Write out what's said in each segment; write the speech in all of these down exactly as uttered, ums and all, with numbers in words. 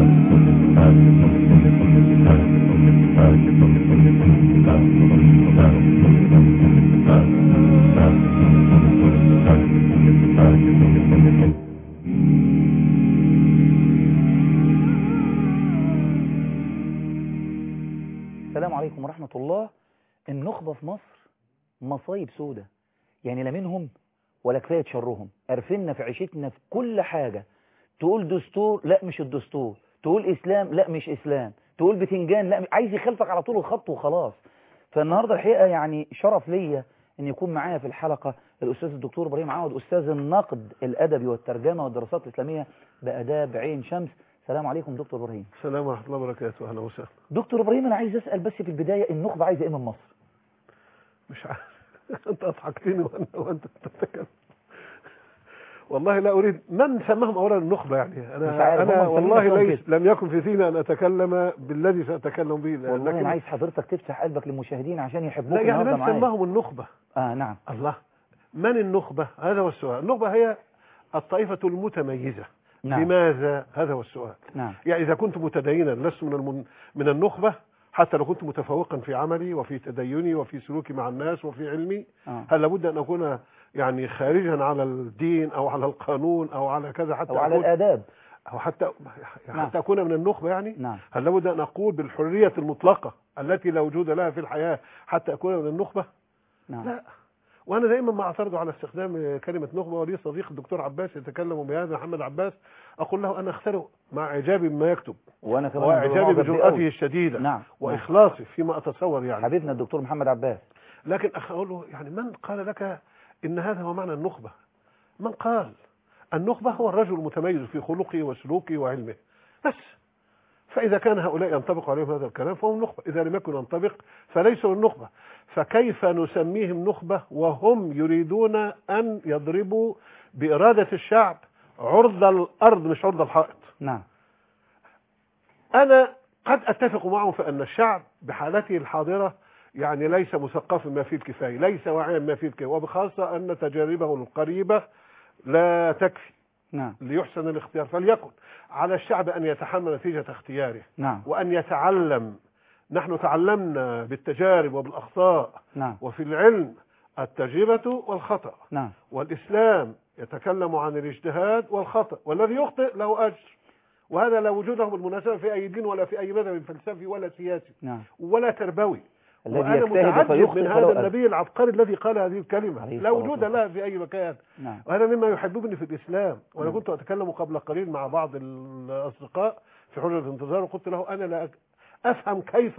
السلام عليكم ورحمة الله. النخبة في مصر مصايب سودة، يعني لا منهم ولا كفاية شرهم، قرفنا في عيشتنا في كل حاجة. تقول دستور، لا مش الدستور. تقول إسلام، لا مش إسلام. تقول بتنجان، لا عايز يخلفك على طول الخط وخلاص. فالنهاردة الحقيقة يعني شرف ليا أن يكون معايا في الحلقة الأستاذ الدكتور إبراهيم عوض، أستاذ النقد الأدبي والترجمة والدراسات الإسلامية بآداب عين شمس. السلام عليكم دكتور إبراهيم. السلام ورحمة الله وبركاته. أهلا وسهلا دكتور إبراهيم، أنا عايز أسأل بس في البداية، النخبة عايزة إيه من مصر؟ مش عارف. أنت أضحكتني وأنت تتكلم. والله لا أريد من سماهم أولا النخبة، يعني أنا أنا والله ليس لم يكن في ذهني أن أتكلم بالذي سأتكلم به. والله أنا عايز حضرتك تفتح قلبك للمشاهدين عشان يحبوك. لا يعني من سماهم النخبة؟ آه نعم. الله، من النخبة؟ هذا هو السؤال. النخبة هي الطائفة المتميزة. نعم. لماذا؟ هذا هو السؤال. نعم. يعني إذا كنت متدينا لست من المن... من النخبة، حتى لو كنت متفوقا في عملي وفي تديني وفي سلوكي مع الناس وفي علمي، آه. هل لابد أن أكون يعني خارجا على الدين أو على القانون أو على كذا، حتى أو على الآداب، أو حتى نعم. حتى أكون من النخبة يعني؟ نعم. هل لابد أن أقول بالحرية المطلقة التي لا وجود لها في الحياة حتى أكون من النخبة؟ نعم. لا. وانا دائما ما اعترض على استخدام كلمه نخبه، ولي صديق الدكتور عباس يتكلم بهذا، محمد عباس، اقول له انا اختلف مع اعجابي بما يكتب، وانا كمان واعجابي بجرأته الشديده، نعم. واخلاصي فيما اتصور يعني حبيبنا الدكتور محمد عباس. لكن اقول له يعني من قال لك ان هذا هو معنى النخبه؟ من قال؟ النخبه هو الرجل المتميز في خلقه وسلوكه وعلمه بس. فإذا كان هؤلاء ينطبق عليهم هذا الكلام فهم نخبة، إذا لم يكن ينطبق فليسوا النخبة. فكيف نسميهم نخبة وهم يريدون أن يضربوا بإرادة الشعب عرض الأرض مش عرض الحائط؟ نعم. أنا قد أتفق معهم في أن الشعب بحالته الحاضرة يعني ليس مثقفا ما فيه الكفاية، ليس واعيا ما فيه الكفاية، وبخاصة أن تجاربه القريبة لا تكفي. نعم. ليحسن الاختيار، فليكن على الشعب أن يتحمل نتيجة اختياره. نعم. وأن يتعلم. نحن تعلمنا بالتجارب وبالأخطاء. نعم. وفي العلم التجربة والخطأ. نعم. والإسلام يتكلم عن الاجتهاد والخطأ، والذي يخطئ له أجر، وهذا لا وجود له بالمناسبة في أي دين ولا في أي مذهب فلسفي ولا سياسي. نعم. ولا تربوي. وأنا متعجب من هذا النبي العبقري الذي قال هذه الكلمة لا وجود لها في أي مكان. نعم. وهذا مما يحببني في الإسلام. وأنا كنت أتكلم قبل قليل مع بعض الأصدقاء في حجة الانتظار، وقلت له أنا لا أفهم كيف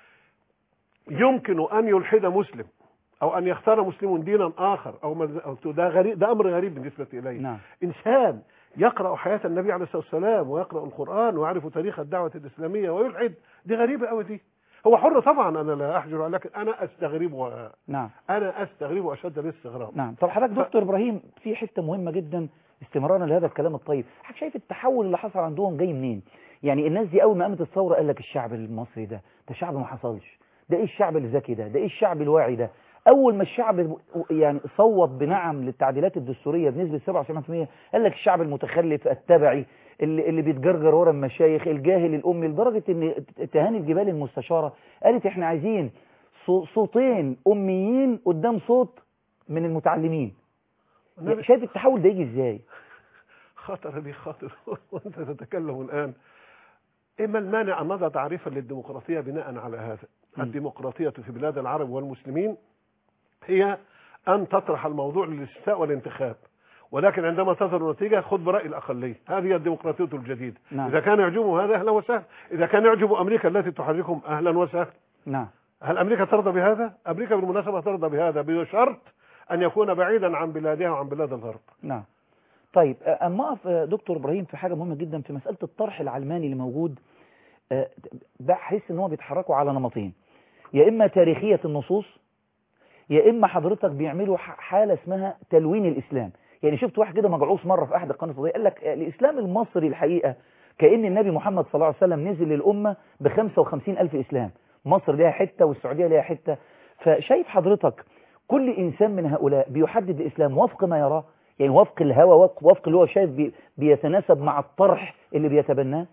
يمكن أن يلحد مسلم أو أن يختار مسلم دينا آخر أو ده غريب، ده أمر غريب بالنسبة إلي. نعم. إنسان يقرأ حياة النبي عليه الصلاة والسلام ويقرأ القرآن ويعرف تاريخ الدعوة الإسلامية ويلحد، دي غريبة أوي دي. هو حر طبعا، أنا لا أحجر، لكن أنا أستغرب. نعم. أنا أستغرب أشد الاستغراب. نعم. طب حضرتك دكتور ف... إبراهيم، في حتة مهمة جدا استمرارا لهذا الكلام الطيب، حضرتك شايف التحول اللي حصل عندهم جاي منين؟ يعني الناس دي أول ما قامت الثورة قال لك الشعب المصري ده ده شعب ما حصلش، ده إيه الشعب الذكي ده، ده إيه الشعب الواعي ده. أول ما الشعب يعني صوت بنعم للتعديلات الدستورية بنسبة سبعة وسبعين بالمئة قال لك الشعب المتخلف التبعي اللي, اللي بيتجرجر ورا المشايخ، الجاهل الأمي، لدرجة ان تهاني الجبال المستشارة قالت احنا عايزين صوتين أميين قدام صوت من المتعلمين. يعني شايف التحول ده يجي ازاي؟ خطر لي خاطر وانت تتكلم الآن. إما المانع أن نضع تعريفا للديمقراطية بناء على هذا. م. الديمقراطية في بلاد العرب والمسلمين هي أن تطرح الموضوع للاستفتاء والانتخاب، ولكن عندما تظهر النتيجة خذ برأي الأقلية. هذه هي الديمقراطية الجديدة. نعم. إذا كان يعجبهم هذا أهلا وسهلا، إذا كان يعجب أمريكا التي تحركهم أهلا وسهلا. نعم. هل أمريكا ترضى بهذا؟ أمريكا بالمناسبة ترضى بهذا بشرط أن يكون بعيدا عن بلادها وعن بلاد الغرب. نعم. طيب أما أقف دكتور إبراهيم في حاجة مهمة جدا في مسألة الطرح العلماني اللي موجود، بحس إن هو بيتحركوا على نمطين، يا إما تاريخية النصوص، يا إما حضرتك بيعملوا حالة اسمها تلوين الإسلام. يعني شفت واحد كده مجعوص مرة في أحد القناة الفضائية قال لك الإسلام المصري الحقيقة كأن النبي محمد صلى الله عليه وسلم نزل للأمة بخمسة وخمسين ألف إسلام، مصر لها حتة والسعودية لها حتة. فشايف حضرتك كل إنسان من هؤلاء بيحدد الإسلام وفق ما يراه، يعني وفق الهوى، وفق اللي هو شايف بي بيتناسب مع الطرح اللي بيتبناه؟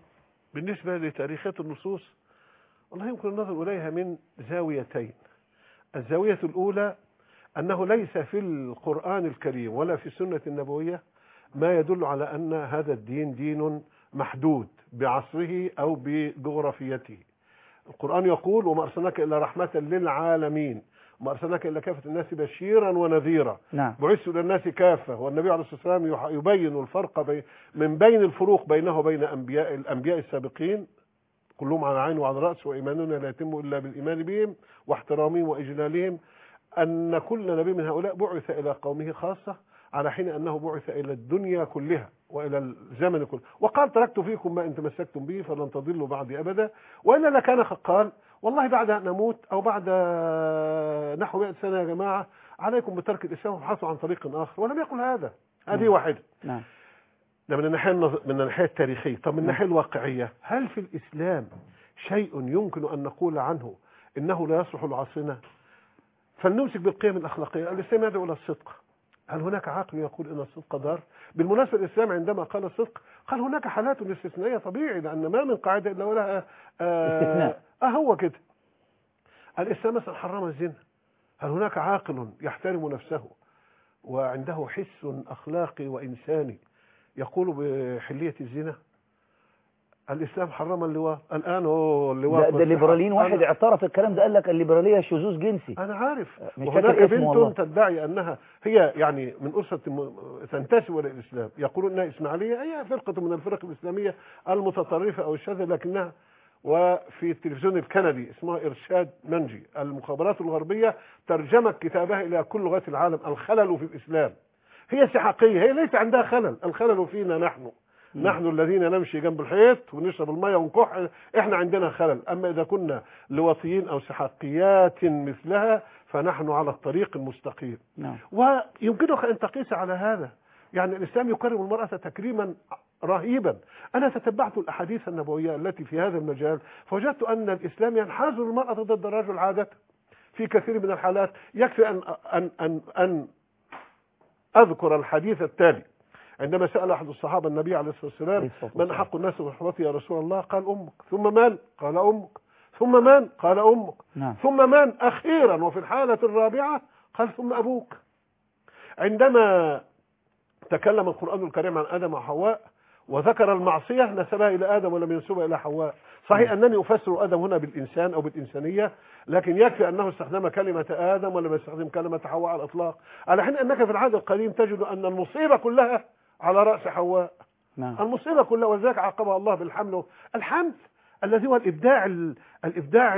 بالنسبة لتاريخية النصوص، والله يمكن النظر إليها من زاويتين. الزاوية الأولى أنه ليس في القرآن الكريم ولا في السنة النبوية ما يدل على أن هذا الدين دين محدود بعصره أو بجغرافيته. القرآن يقول: وما أرسلناك إلا رحمة للعالمين، وما أرسلناك إلا كافة الناس بشيرا ونذيرا. نعم. بعثت إلى الناس كافة. والنبي عليه الصلاة والسلام يبين الفرق بي من بين الفروق بينه وبين أنبياء الأنبياء السابقين، كلهم على عين وعلى رأس، وإيماننا لا يتم إلا بالإيمان بهم واحترامهم وإجلالهم، أن كل نبي من هؤلاء بعث إلى قومه خاصة، على حين أنه بعث إلى الدنيا كلها وإلى الزمن كله. وقال: تركت فيكم ما إن تمسكتم به فلن تضلوا بعدي أبدا. وإلا لكان قال: والله بعد أن نموت أو بعد نحو مئة سنة يا جماعة عليكم بترك الإسلام وابحثوا عن طريق آخر. ولم يقل هذا. هذه واحدة. نعم. ده من الناحية من الناحية التاريخية. طب من الناحية الواقعية، هل في الإسلام شيء يمكن أن نقول عنه إنه لا يصلح لعصرنا؟ فلنمسك بالقيم الأخلاقية. الإسلام يدعو إلى الصدق. هل هناك عاقل يقول إن الصدق ضار؟ بالمناسبة الإسلام عندما قال الصدق قال هناك حالات استثنائية طبيعي، لأن ما من قاعدة إلا ولها آه استثناء. آه هو كده. الإسلام مثلا حرم الزنا. هل هناك عاقل يحترم نفسه وعنده حس أخلاقي وإنساني يقول بحلية الزنا؟ الإسلام حرم اللواط. الآن هو اللواط. ده, ده الليبراليين واحد اعترف الكلام ده، قال لك الليبرالية شذوذ جنسي. أنا عارف. مش وهناك بنت والله. تدعي أنها هي يعني من أسرة تنتسب إلى الإسلام، يقولون أنها إسماعيلية، هي فرقة من الفرق الإسلامية المتطرفة أو الشاذة، لكنها وفي التلفزيون الكندي اسمها إرشاد منجي، المخابرات الغربية ترجمت كتابها إلى كل لغات العالم: الخلل في الإسلام. هي سحاقية، هي ليس عندها خلل، الخلل فينا نحن. م. نحن الذين نمشي جنب الحيط ونشرب المية ونكح، احنا عندنا خلل. اما اذا كنا لوطيين او سحاقيات مثلها فنحن على الطريق المستقيم. نعم. ويمكنك ان تقيس على هذا. يعني الاسلام يكرم المرأة تكريما رهيبا. انا تتبعت الاحاديث النبوية التي في هذا المجال، فوجدت ان الاسلام ينحاز المرأة ضد الرجل عادة في كثير من الحالات. يكفي ان ان ان, أن اذكر الحديث التالي: عندما سأل أحد الصحابة النبي عليه الصلاة والسلام: من أحق الناس بصحبتي يا رسول الله؟ قال: أمك. ثم من؟ قال: أمك. ثم من؟ قال: أمك. نعم. ثم من؟ أخيرا وفي الحالة الرابعة قال: ثم أبوك. عندما تكلم القرآن الكريم عن آدم وحواء وذكر المعصية نسبها إلى آدم ولم ينسبها إلى حواء. صحيح أنني أفسر آدم هنا بالإنسان أو بالإنسانية، لكن يكفي أنه استخدم كلمة آدم ولم يستخدم كلمة حواء على الإطلاق، على حين أنك في العهد القديم تجد أن المصيبة كلها على رأس حواء. نعم. المصيبة كلها، ولذلك عاقبها الله بالحمل. الحمل الذي هو الإبداع الإبداع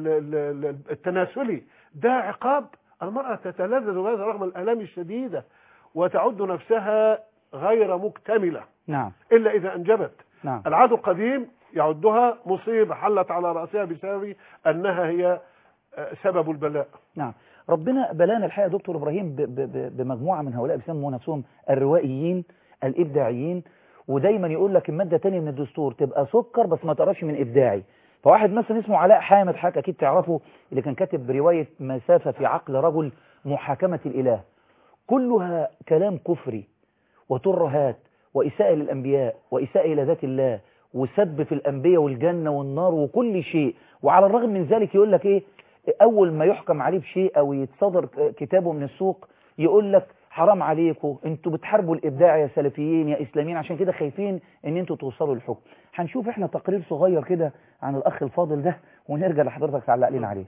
التناسلي، ده عقاب. المرأة تتلذذ بهذا رغم الآلام الشديدة وتعد نفسها غير مكتملة. نعم. إلا إذا أنجبت. نعم. العهد القديم يعدها مصيبة حلت على رأسها بسبب أنها هي سبب البلاء. نعم. ربنا بلانا الحقيقة دكتور إبراهيم بمجموعة من هؤلاء بيسموا نفسهم الروائيين الإبداعيين، ودايما يقول لك المادة تانية من الدستور تبقى سكر بس ما تقراش من إبداعي. فواحد مثلا اسمه علاء حامد، حاجة أكيد تعرفه، اللي كان كاتب رواية مسافة في عقل رجل محاكمة الإله، كلها كلام كفري وترهات وإساءة للأنبياء وإساءة إلى ذات الله وسب في الأنبياء والجنة والنار وكل شيء. وعلى الرغم من ذلك يقول لك إيه، أول ما يحكم عليه بشيء أو يتصدر كتابه من السوق يقول لك حرام عليكم، انتوا بتحاربوا الإبداع يا سلفيين يا إسلاميين، عشان كده خايفين ان انتوا توصلوا للحكم. هنشوف احنا تقرير صغير كده عن الأخ الفاضل ده ونرجع لحضرتك تعلق لنا عليه.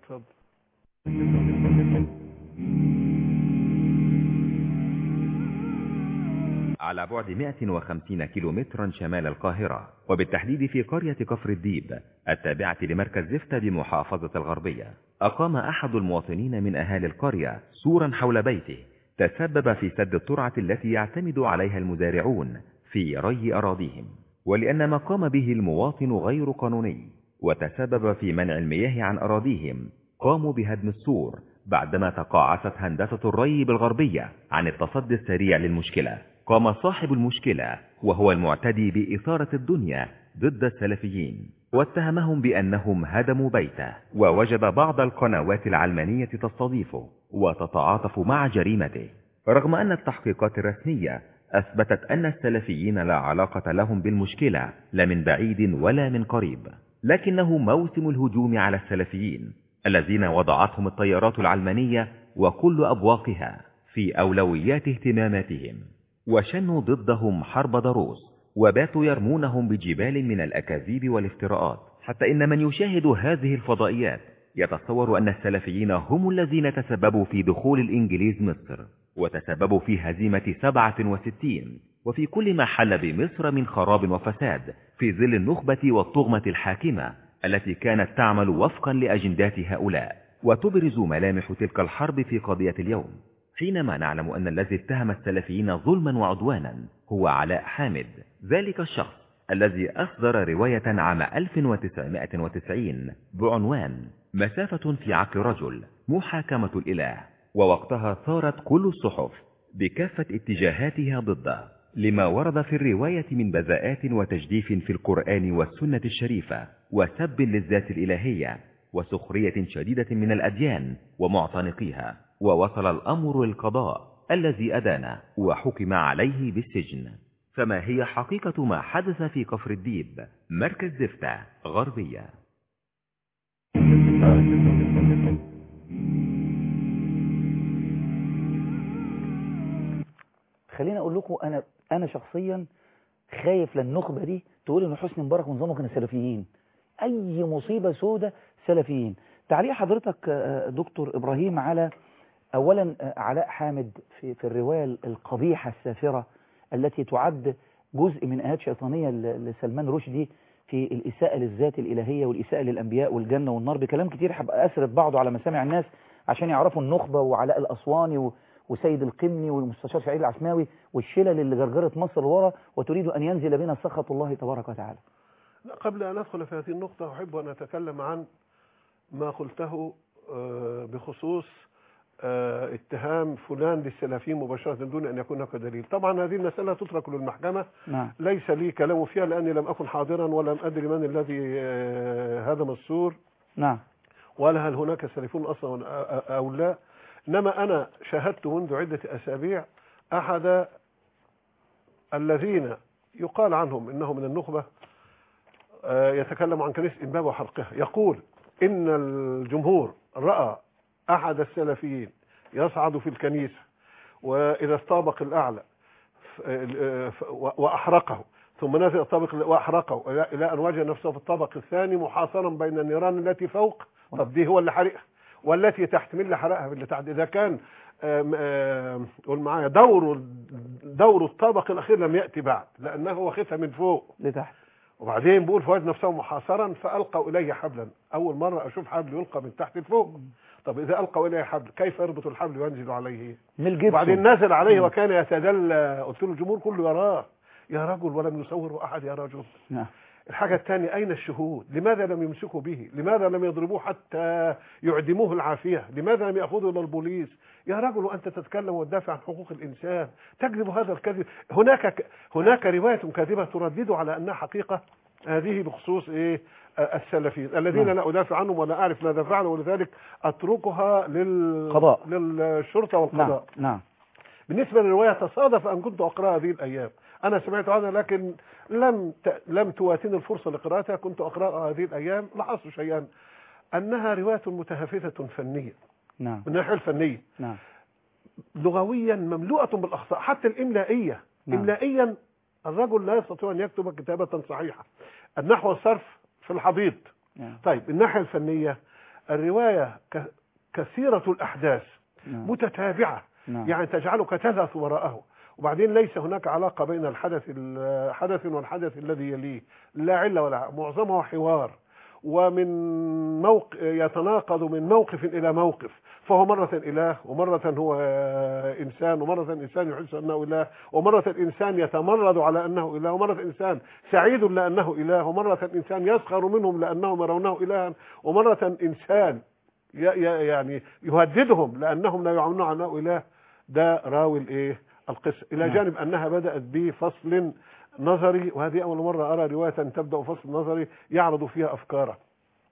على بعد مئة وخمسين كيلومترا شمال القاهرة، وبالتحديد في قرية كفر الديب التابعة لمركز زفتة بمحافظة الغربية، أقام أحد المواطنين من أهالي القرية سورا حول بيته تسبب في سد الترعة التي يعتمد عليها المزارعون في ري أراضيهم، ولأن ما قام به المواطن غير قانوني وتسبب في منع المياه عن أراضيهم، قاموا بهدم السور بعدما تقاعست هندسة الري بالغربية عن التصدي السريع للمشكلة. قام صاحب المشكلة وهو المعتدي بإثارة الدنيا ضد السلفيين، واتهمهم بأنهم هدموا بيته، ووجد بعض القنوات العلمانية تستضيفه وتتعاطف مع جريمته، رغم أن التحقيقات الرسمية أثبتت أن السلفيين لا علاقة لهم بالمشكلة لا من بعيد ولا من قريب، لكنه موسم الهجوم على السلفيين الذين وضعتهم التيارات العلمانية وكل أبواقها في أولويات اهتماماتهم، وشنوا ضدهم حرب ضروس، وباتوا يرمونهم بجبال من الأكاذيب والافتراءات، حتى إن من يشاهد هذه الفضائيات يتصور أن السلفيين هم الذين تسببوا في دخول الإنجليز مصر، وتسببوا في هزيمة سبعة وستين، وفي كل ما حل بمصر من خراب وفساد في ظل النخبة والطغمة الحاكمة التي كانت تعمل وفقا لأجندات هؤلاء، وتبرز ملامح تلك الحرب في قضية اليوم، حينما نعلم أن الذي اتهم السلفيين ظلما وعدوانا هو علاء حامد، ذلك الشخص الذي أصدر رواية عام ألف وتسعمائة وتسعين بعنوان مسافة في عقل رجل محاكمة الإله، ووقتها ثارت كل الصحف بكافة اتجاهاتها ضده لما ورد في الرواية من بذاءات وتجديف في القرآن والسنة الشريفة وسب للذات الإلهية وسخرية شديدة من الأديان ومعتنقيها، ووصل الأمر للقضاء الذي أدان وحكم عليه بالسجن. فما هي حقيقة ما حدث في كفر الديب مركز زفتة غربية؟ خليني اقول لكم، انا انا شخصيا خايف للنخبه دي تقول ان حسني مبارك ونظامه كانوا سلفيين. اي مصيبه سودة سلفيين. تعليق حضرتك دكتور ابراهيم على اولا علاء حامد في في الروايه القبيحه السافره التي تعد جزء من آيات شيطانيه لسلمان رشدي في الاساءه للذات الالهيه والاساءه للانبياء والجنه والنار، بكلام كتير هبقى اسرد بعضه على مسامع الناس عشان يعرفوا النخبه وعلاء الاسواني و وسيد القمني والمستشار سعيد العسماوي والشلل اللي جرجرت مصر لورا وتريد أن ينزل بنا سخط الله تبارك وتعالى. لا، قبل أن أدخل في هذه النقطة أحب أن أتكلم عن ما قلته بخصوص اتهام فلان للسلفيين مباشرة دون أن يكون هناك دليل. طبعا هذه المسألة تترك للمحكمة. نعم. ليس لي كلام فيها لأني لم أكن حاضرا ولم أدري من الذي هدم السور. نعم. ولا هل هناك سلفيون أصلا أو لا. إنما أنا شاهدت منذ عدة أسابيع أحد الذين يقال عنهم إنه من النخبة يتكلم عن كنيسة إنباب وحرقها، يقول إن الجمهور رأى أحد السلفيين يصعد في الكنيسة وإذا الطابق الأعلى وأحرقه ثم نزل الطابق وأحرقه إلى أن وجد نفسه في الطابق الثاني محاصرا بين النيران التي فوق. طب دي هو اللي حرقها والتي تحت من اللي حرقها باللي تحت؟ إذا كان قول معايا دور دور الطابق الأخير لم يأتي بعد لأنه واخذها من فوق لتحت، وبعدين بيقول فوجد نفسه محاصرا فألقوا إليه حبلا. أول مرة أشوف حبل يلقى من تحت لفوق. طب إذا ألقوا إليه حبل كيف يربط الحبل وينزل عليه؟ وبعدين نزل عليه وكان يتدلى. قلت له الجمهور كله يراه يا رجل ولم يصوره أحد يا رجل. نعم. الحاجة الثانية، أين الشهود؟ لماذا لم يمسكوا به؟ لماذا لم يضربوه حتى يعدموه العافية؟ لماذا لم يأخذوا إلى البوليس؟ يا رجل وأنت تتكلم وتدافع عن حقوق الإنسان تكذب هذا الكذب. هناك هناك رواية كاذبة تردد على أنها حقيقة. هذه بخصوص إيه السلفيين الذين لا أدافع عنهم ولا أعرف ماذا فعلوا، ولذلك أتركها للقضاء للشرطة والقضاء. نعم. نعم. بالنسبة للرواية تصادف أن كنت أقرأ هذه الأيام. أنا سمعت عنها لكن لم لم تواتني الفرصة لقراءتها. كنت أقرأها هذه الأيام. لاحظت شيئا أنها رواية متهافته فنيا. نعم. من الناحية الفنية. نعم. لغويا مملوءة بالأخطاء حتى الإملائية. نعم. إملائيا الرجل لا يستطيع أن يكتب كتابة صحيحة. النحو والصرف في الحضيض. نعم. طيب الناحية الفنية الرواية كثيرة الأحداث. نعم. متتابعة. نعم. يعني تجعلك تذهب وراءه، وبعدين ليس هناك علاقة بين الحدث الحدث والحدث الذي يليه، لا علة ولا معظمه حوار ومن موقف يتناقض من موقف إلى موقف، فهو مرة إله ومرة هو إنسان ومرة إنسان يحس أنه إله ومرة إنسان يتمرد على أنه إله ومرة إنسان سعيد لأنه إله ومرة إنسان يسخر منهم لأنهم يرونه إلها ومرة إنسان يعني يهددهم لأنهم لا يعلمون عنه إله. ده راوي الإيه القصة، إلى جانب أنها بدأت بفصل نظري، وهذه أول مرة أرى رواية تبدأ فصل نظري يعرض فيها أفكاره.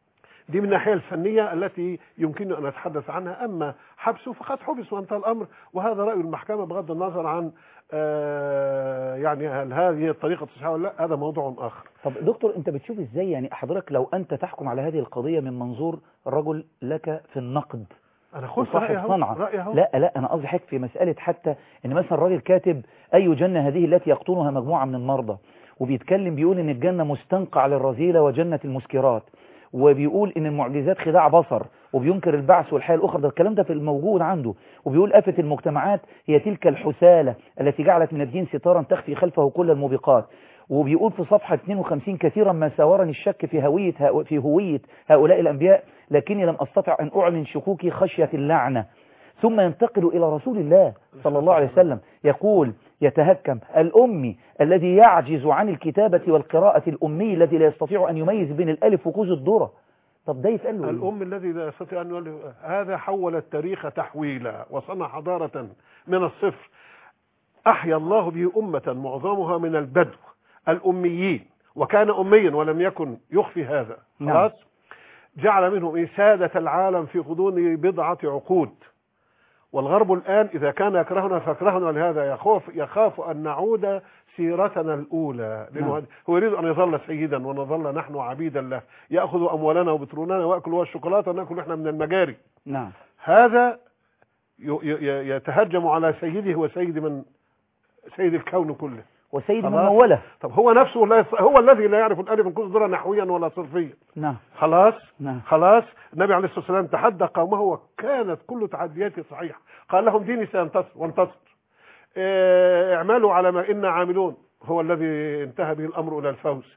دي من الناحية الفنية التي يمكن أن أتحدث عنها. أما حبسه فقد حبس وانتهى الأمر، وهذا رأي المحكمة بغض النظر عن آه يعني هل هذه الطريقة صحيحة ولا لا، هذا موضوع آخر. طب دكتور أنت بتشوف إزاي يعني حضرتك لو أنت تحكم على هذه القضية من منظور رجل لك في النقد أنا قلت صاحب صنعة، رأيه. لا لا أنا قصدي حضرتك في مسألة حتى إن مثلا الراجل كاتب أي جنة هذه التي يقطنها مجموعة من المرضى، وبيتكلم بيقول إن الجنة مستنقع للرذيلة وجنة المسكرات، وبيقول إن المعجزات خداع بصر، وبينكر البعث والحياة الأخرى. ده الكلام ده في الموجود عنده. وبيقول آفة المجتمعات هي تلك الحسالة التي جعلت من الدين ستارا تخفي خلفه كل الموبقات. وبيقول في صفحة اثنين وخمسين كثيرا ما ساورني الشك في هوية في هوية هؤلاء الأنبياء، لكني لم أستطع أن أعلن شكوكي خشية اللعنة. ثم ينتقل إلى رسول الله صلى الله عليه وسلم يقول يتهكم الأمي الذي يعجز عن الكتابة والقراءة، الأمي الذي لا يستطيع أن يميز بين الألف وكوز الذرة. طب ده يسأل له الأم الذي لا يستطيع أن يؤلف، هذا حول التاريخ تحويلا وصنع حضارة من الصفر. أحيا الله به أمة معظمها من البدو الأميين، وكان أميا ولم يكن يخفي هذا. خلاص. جعل منهم سادة العالم في غضون بضعة عقود، والغرب الآن إذا كان يكرهنا فاكرهنا، لهذا يخاف يخاف أن نعود سيرتنا الأولى، لأنه نعم. هو يريد أن يظل سيدا ونظل نحن عبيدا له، يأخذ أموالنا وبتروننا ويأكل هو الشوكولاتة ونأكل إحنا من المجاري. نعم. هذا يتهجم على سيده وسيد من سيد الكون كله وسيد من موله. طب هو نفسه لا هو الذي لا يعرف الألف من كل ذرة نحويا ولا صرفيا. نعم. خلاص. نعم. خلاص. النبي عليه الصلاة والسلام تحدى قومه وكانت كل تحدياته صحيحة. قال لهم ديني سينتصر وانتصر، اعملوا على ما إنا عاملون. هو الذي انتهى به الأمر إلى الفوز.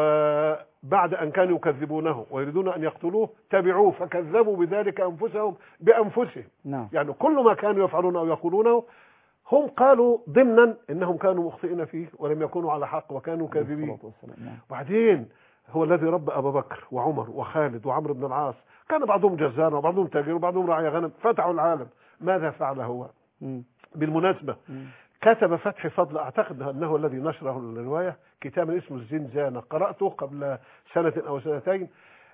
وبعد أن كانوا يكذبونه ويريدون أن يقتلوه تبعوه فكذبوا بذلك أنفسهم بأنفسهم. نعم. يعني كل ما كانوا يفعلونه أو يقولونه هم قالوا ضمنا إنهم كانوا مخطئين فيه ولم يكونوا على حق وكانوا كاذبين. وبعدين هو الذي ربى أبا بكر وعمر وخالد وعمرو بن العاص، كان بعضهم جزار وبعضهم تاجر وبعضهم راعي غنم، فتحوا العالم. ماذا فعل هو؟ م. بالمناسبة م. كتب فتح فضل، أعتقد أنه الذي نشره الرواية، كتاب اسمه الزنزانة، قرأته قبل سنة أو سنتين.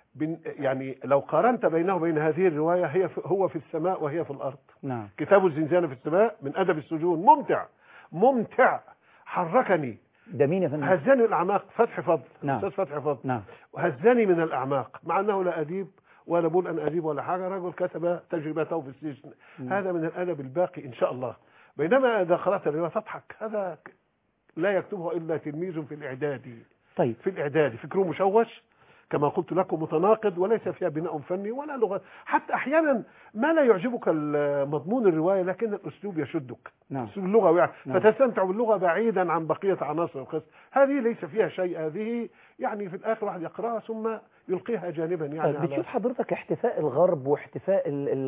يعني لو قارنت بينه وبين هذه الرواية، هي هو في السماء وهي في الأرض. نعم. كتاب الزنزانة في السماء من أدب السجون، ممتع ممتع حركني. ده مين يا فندم؟ هزني الأعماق. فتح فضل. نعم. أستاذ فتح فضل. نعم. وهزني من الأعماق، مع أنه لا أديب ولا بقول أن أديب ولا حاجة، رجل كتب تجربته في السجن. م. هذا من الأدب الباقي إن شاء الله. بينما إذا قرأت الرواية تضحك، هذا لا يكتبه إلا تلميذ في الإعدادي. طيب. في الإعدادي فكره مشوش كما قلت لكم، متناقض وليس فيها بناء فني ولا لغة. حتى أحيانا ما لا يعجبك مضمون الرواية لكن الأسلوب يشدك. نعم. أسلوب اللغة يعني. نعم. فتستمتع باللغة بعيدا عن بقية عناصر القصة. هذه ليس فيها شيء، هذه يعني في الآخر واحد يقرأها ثم يلقيها جانبا. يعني طيب بتشوف حضرتك احتفاء الغرب واحتفاء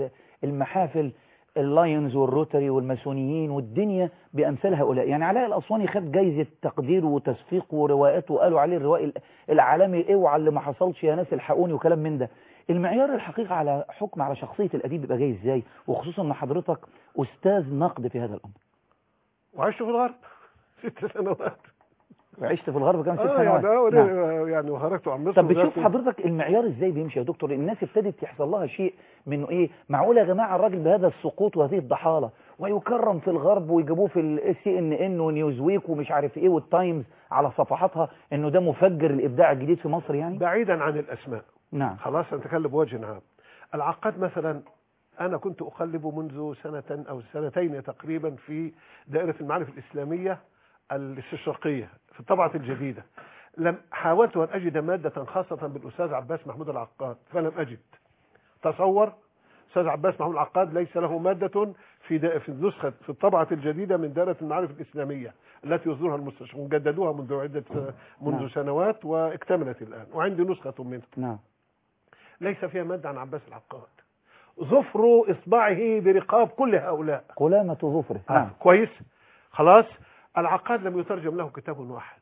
المحافل اللايونز والروتري والماسونيين والدنيا بأمثال هؤلاء، يعني علاء الأسواني خد جايزة تقدير وتصفيق وروايات وقالوا عليه الروائي العالمي اوعى اللي ما حصلش يا ناس الحقوني وكلام من ده. المعيار الحقيقي على حكم على شخصية الأديب بيبقى جاي ازاي، وخصوصا ان حضرتك أستاذ نقد في هذا الأمر؟ وعشت في الغرب ست سنوات. وعشت في الغرب كمان ست آه سنوات. يعني, نعم. يعني وخرجت عن مصر. طب بتشوف حضرتك المعيار ازاي بيمشي يا دكتور؟ الناس ابتدت يحصل لها شيء من ايه، معقول يا جماعه الراجل بهذا السقوط وهذه الضحاله ويكرم في الغرب ويجيبوه في السي ان ان ونيوز ويك ومش عارف ايه والتايمز على صفحاتها انه ده مفجر الابداع الجديد في مصر؟ يعني بعيدا عن الاسماء. نعم. خلاص نتكلم بوجه عام. العقاد مثلا، أنا كنت أقلب منذ سنة أو سنتين تقريبا في دائرة المعارف الإسلامية الاستشراقية في الطبعة الجديدة. لم حاولت أن أجد مادة خاصة بالأستاذ عباس محمود العقاد فلم أجد. تصور أستاذ عباس محمود العقاد ليس له مادة في في النسخة في الطبعة الجديدة من دائرة المعارف الإسلامية التي يصدرها المستشرقون، جددوها منذ عدة منذ نعم. سنوات واكتملت الآن، وعندي نسخة منها. نعم. ليس فيها مادة عن عباس العقاد. ظفر إصبعه برقاب كل هؤلاء. قلامة ظفره. نعم. آه. كويس. خلاص. العقاد لم يترجم له كتاب واحد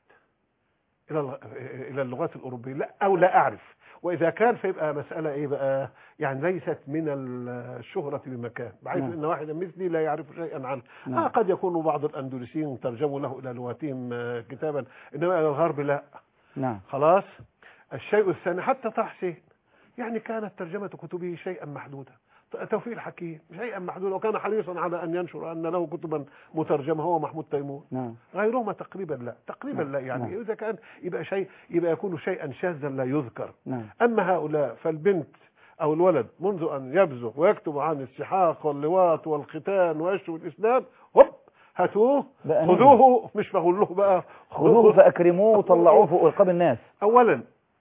إلى إلى اللغات الأوروبية، لا أو لا أعرف، وإذا كان فيبقى مسألة إيه بقى، يعني ليست من الشهرة بمكان، بحيث نعم. إن واحدا مثلي لا يعرف شيئا عنه. نعم. آه قد يكون بعض الأندلسيين ترجموا له إلى لغتهم كتابا، إنما إلى الغرب لا. نعم. خلاص. الشيء الثاني حتى طه حسين يعني كانت ترجمة كتبه شيئا محدودا. توفيق الحكيم شيئا محدودا، وكان حريصا على أن ينشر أن له كتبا مترجمة، هو محمود تيمور. نعم. غيرهما تقريبا لا تقريبا نعم. لا يعني نعم. إذا كان يبقى شيء يبقى يكون شيئا شاذا لا يذكر. نعم. أما هؤلاء فالبنت أو الولد منذ أن يبزغ ويكتب عن السحاق واللواط والختان ويشتم الإسلام، هوب هاتوه خذوه، مش بقول له بقى خذوه فأكرموه وطلعوه فوق رقاب الناس. أولا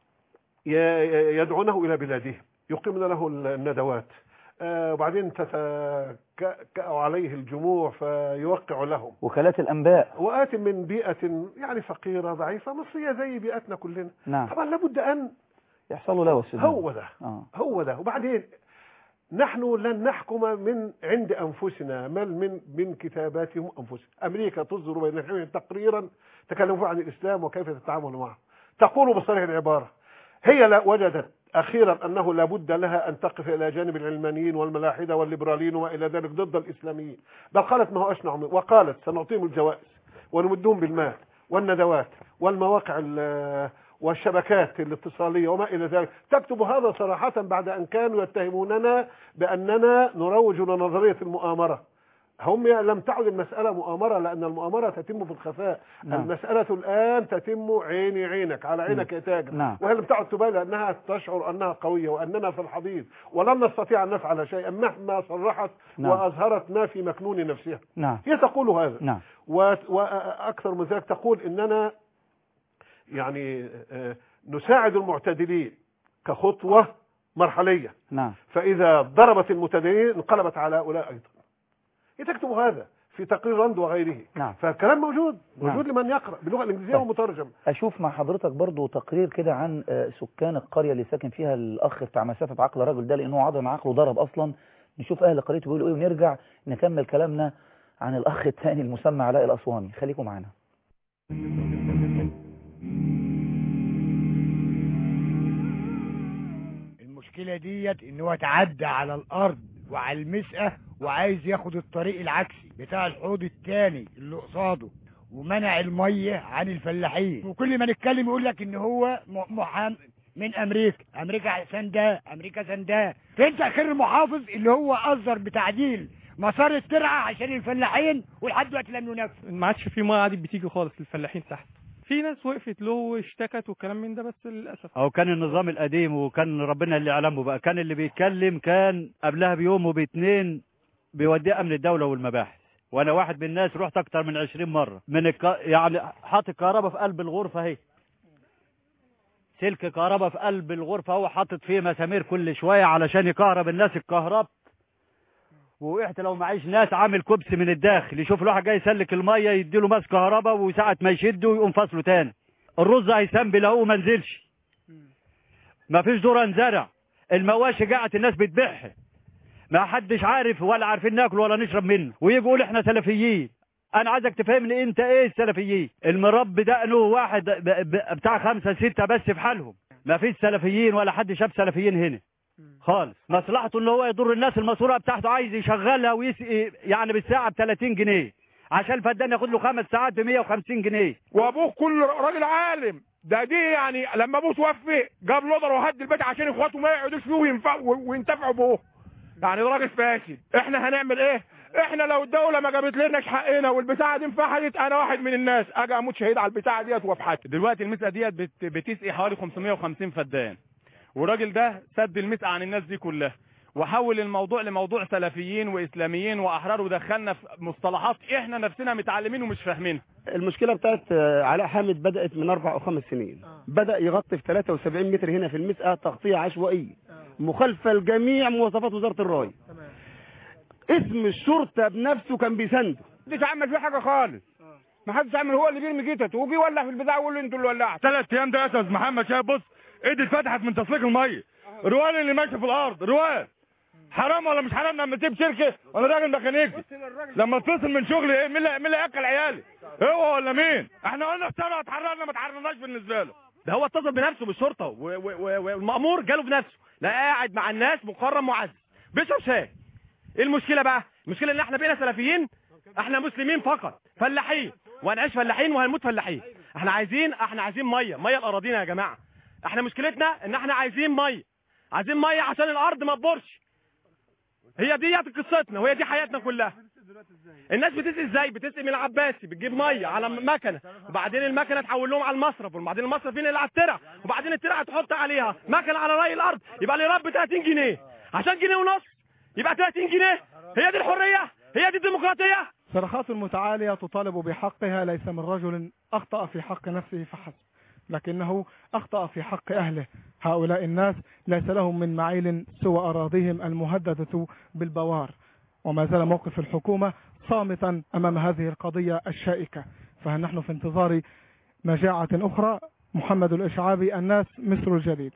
يدعونه إلى بلادهم، يقيمون له الندوات، آه وبعدين تتكأ عليه الجموع فيوقع لهم وكالات الأنباء، وآت من بيئة يعني فقيرة ضعيفة مصرية زي بيئتنا كلنا. نعم. طبعا لابد أن يحصل له السجن. هو ده آه. هو ده. وبعدين نحن لن نحكم من عند أنفسنا بل من من كتاباتهم أنفسهم. أمريكا تصدر بين الحين تقريرا تكلموا عن الإسلام وكيف تتعامل معه، تقول بصريح العبارة هي لا وجدت أخيرا أنه لابد لها أن تقف إلى جانب العلمانيين والملاحدة والليبراليين وما إلى ذلك ضد الإسلاميين، بل قالت ما هو أشنع، وقالت سنعطيهم الجوائز ونمدهم بالمال والندوات والمواقع والشبكات الاتصالية وما إلى ذلك. تكتب هذا صراحة بعد أن كانوا يتهموننا بأننا نروج لنظرية المؤامرة. هم لم تعد المسألة مؤامرة لأن المؤامرة تتم في الخفاء. نعم. المسألة الآن تتم عيني عينك على عينك يا تاجر. نعم. وهي لم تعد تبالي لأنها تشعر أنها قوية وأننا في الحضيض ولن نستطيع أن نفعل شيئا مهما صرحت. نعم. وأظهرت ما في مكنون نفسها. نعم. هي تقول هذا. نعم. وأكثر من ذلك تقول إننا يعني نساعد المعتدلين كخطوة مرحلية. نعم. فإذا ضربت المعتدلين انقلبت على هؤلاء أيضا. تكتب هذا في تقرير رند وغيره. نعم. فالكلام موجود موجود. نعم. لمن يقرأ باللغة الإنجليزية طيب. ومترجم. أشوف مع حضرتك برضو تقرير كده عن سكان القرية اللي ساكن فيها الأخ بتاع مسافة عقل الرجل ده، لأنه عضم عقله ضرب أصلا. نشوف أهل قريته بيقولوا إيه ونرجع نكمل كلامنا عن الأخ الثاني المسمى علاء الأسواني. خليكم معنا. المشكلة ديت إن هو تعدى على الأرض وعلى المسقة وعايز ياخد الطريق العكسي بتاع الحوض الثاني اللي قصاده، ومنع المية عن الفلاحين. وكل ما نتكلم يقول لك ان هو محام من امريكا، امريكا سنداه، امريكا سنداه. فين تأخير المحافظ اللي هو اصدر بتعديل مسار الترعة عشان الفلاحين ولحد دلوقتي لم ينفذ؟ ما عادش في ميه عادي بتيجي خالص للفلاحين تحت. في ناس وقفت له واشتكت والكلام من ده، بس للاسف او كان النظام القديم وكان ربنا اللي يعلمه بقى، كان اللي بيتكلم كان قبلها بيوم وباتنين بيوديه امن الدوله والمباحث. وانا واحد من الناس رحت اكتر من عشرين مره من الك... يعني حاطط كهرباء في قلب الغرفه اهي، سلك كهرباء في قلب الغرفه هو حاطط فيه مسامير كل شويه علشان يكهرب الناس الكهرب. وقعت لو معيش ناس عامل كبس من الداخل، يشوف الواحد جاي يسلك الميه يديله ماس كهرباء وساعه ما يشده ويقوم فاصله تاني. الرز هيسنبل اهو ما نزلش، ما فيش ذره زرع، المواشي قاعت الناس بتبيعها، ما حدش عارف ولا عارفين ناكل ولا نشرب منه، ويجي يقول احنا سلفيين. انا عايزك تفهمني انت ايه السلفيين؟ المربي دقنه واحد بتاع خمسة ستة بس في حالهم، ما فيش سلفيين ولا حد شاف سلفيين هنا خالص. مصلحته ان هو يضر الناس، الماسوره بتاعته عايز يشغلها ويسقي يعني بالساعه ب ثلاثين جنيه، عشان الفدان ياخد له خمس ساعات ب مية وخمسين جنيه. وابوه كل راجل عالم ده دي يعني لما ابوه توفي جاب لودر وهد البيت عشان اخواته ما يقعدوش فيه وينتفعوا بوه. يعني راجل فاسد. احنا هنعمل ايه؟ احنا لو الدوله ما جابت لناش حقنا والبتاعه دي انفحلت، انا واحد من الناس اجي اموت شهيد على البتاعه ديت وافحت. دلوقتي المسقه ديت بت... بتسقي حوالي خمسمية وخمسين فدان، والراجل ده سد المسقه عن الناس دي كلها وحول الموضوع لموضوع سلفيين واسلاميين واحرار، ودخلنا في مصطلحات احنا نفسنا متعلمين ومش فاهمينها. المشكله بتاعت علاء حامد بدات من اربع او خمس سنين. بدا يغطي في ثلاثة وسبعين متر هنا في المسقه تغطيه عشوائيه مخالفه لجميع مواصفات وزاره الري. اسم الشرطه بنفسه كان بيسنده، مش عمل فيه حاجه خالص، ما حدش عمل، هو اللي بيرمي جيتته ويجي يولع في البتاع ويقول له انتوا اللي ولعتوا. ثلاث ايام ده يا استاذ محمد شايف، بص ايدي اتفتحت من تسليك الميه، روان اللي ماشي في الارض روان. حرام ولا مش حرام لما تسيب شركه وانا راجل ميكانيكي لما اتصل من شغلي ايه؟ مين اللي مين اللي ياكل عيالي؟ هو ولا مين؟ احنا قلنا بسرعه اتحررنا ما اتحررناش بالنسبه له. ده هو اتصل بنفسه بالشرطه والمأمور جاله بنفسه، لا قاعد مع الناس مكرم معزز بيشرب شاي. ايه المشكله بقى؟ المشكله ان احنا بقينا سلفيين، احنا مسلمين فقط، فلاحين وهنعيش فلاحين وهنموت فلاحين. احنا عايزين احنا عايزين ميه، ميه الاراضينا يا جماعه. احنا مشكلتنا ان احنا عايزين ميه، عايزين ميه عشان الارض ما تبورش. هي دي قصتنا وهي دي حياتنا كلها. الناس بتسقي ازاي؟ بتسقي من العباسي، بتجيب ميه على مكنه، وبعدين المكنه تحول لهم على المصرف، وبعدين المصرف ينقل على الترع، وبعدين الترع تحط عليها مكنه على ري الارض، يبقى اللي رب ثلاثين جنيه عشان جنيه ونص يبقى ثلاثين جنيه. هي دي الحريه؟ هي دي الديمقراطيه؟ صرخات متعاليه تطالب بحقها ليس من رجل اخطا في حق نفسه فحسب، لكنه اخطا في حق اهله. هؤلاء الناس ليس لهم من معيل سوى اراضيهم المهدده بالبوار، وما زال موقف الحكومه صامتا امام هذه القضيه الشائكه. فها نحن في انتظار مجاعه اخرى. محمد الاشعابي، الناس، مصر الجديد.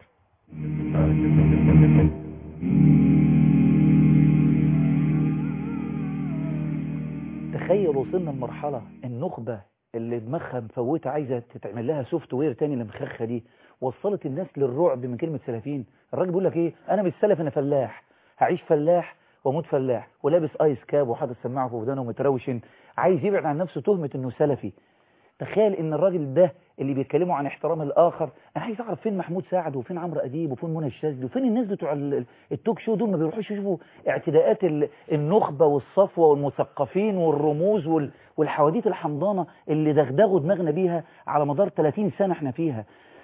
تخيل وصلنا لمرحله النخبه اللي دماغها مفوته عايزه تتعمل لها سوفت وير تاني لمخخه دي، وصلت الناس للرعب من كلمه سلفيين. الراجل بيقول لك ايه؟ انا مش سلف، انا فلاح، هعيش فلاح وموت فلاح، ولابس ايس كاب وحاطط سماعه في ودانه ومتروشن، عايز يبعد عن نفسه تهمه انه سلفي. تخيل ان الراجل ده اللي بيتكلموا عن احترام الاخر. انا عايز اعرف فين محمود سعد وفين عمرو اديب وفين منى الشاذلي وفين الناس بتوع التوك شو دول؟ ما بيروحوش يشوفوا اعتداءات النخبه والصفوه والمثقفين والرموز والحواديت الحمضانه اللي دغدغوا دماغنا بيها على مدار ثلاثين سنه احنا فيها.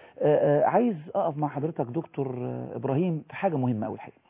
آآ آآ عايز اقف مع حضرتك دكتور ابراهيم في حاجه مهمه قوي. الحقيقه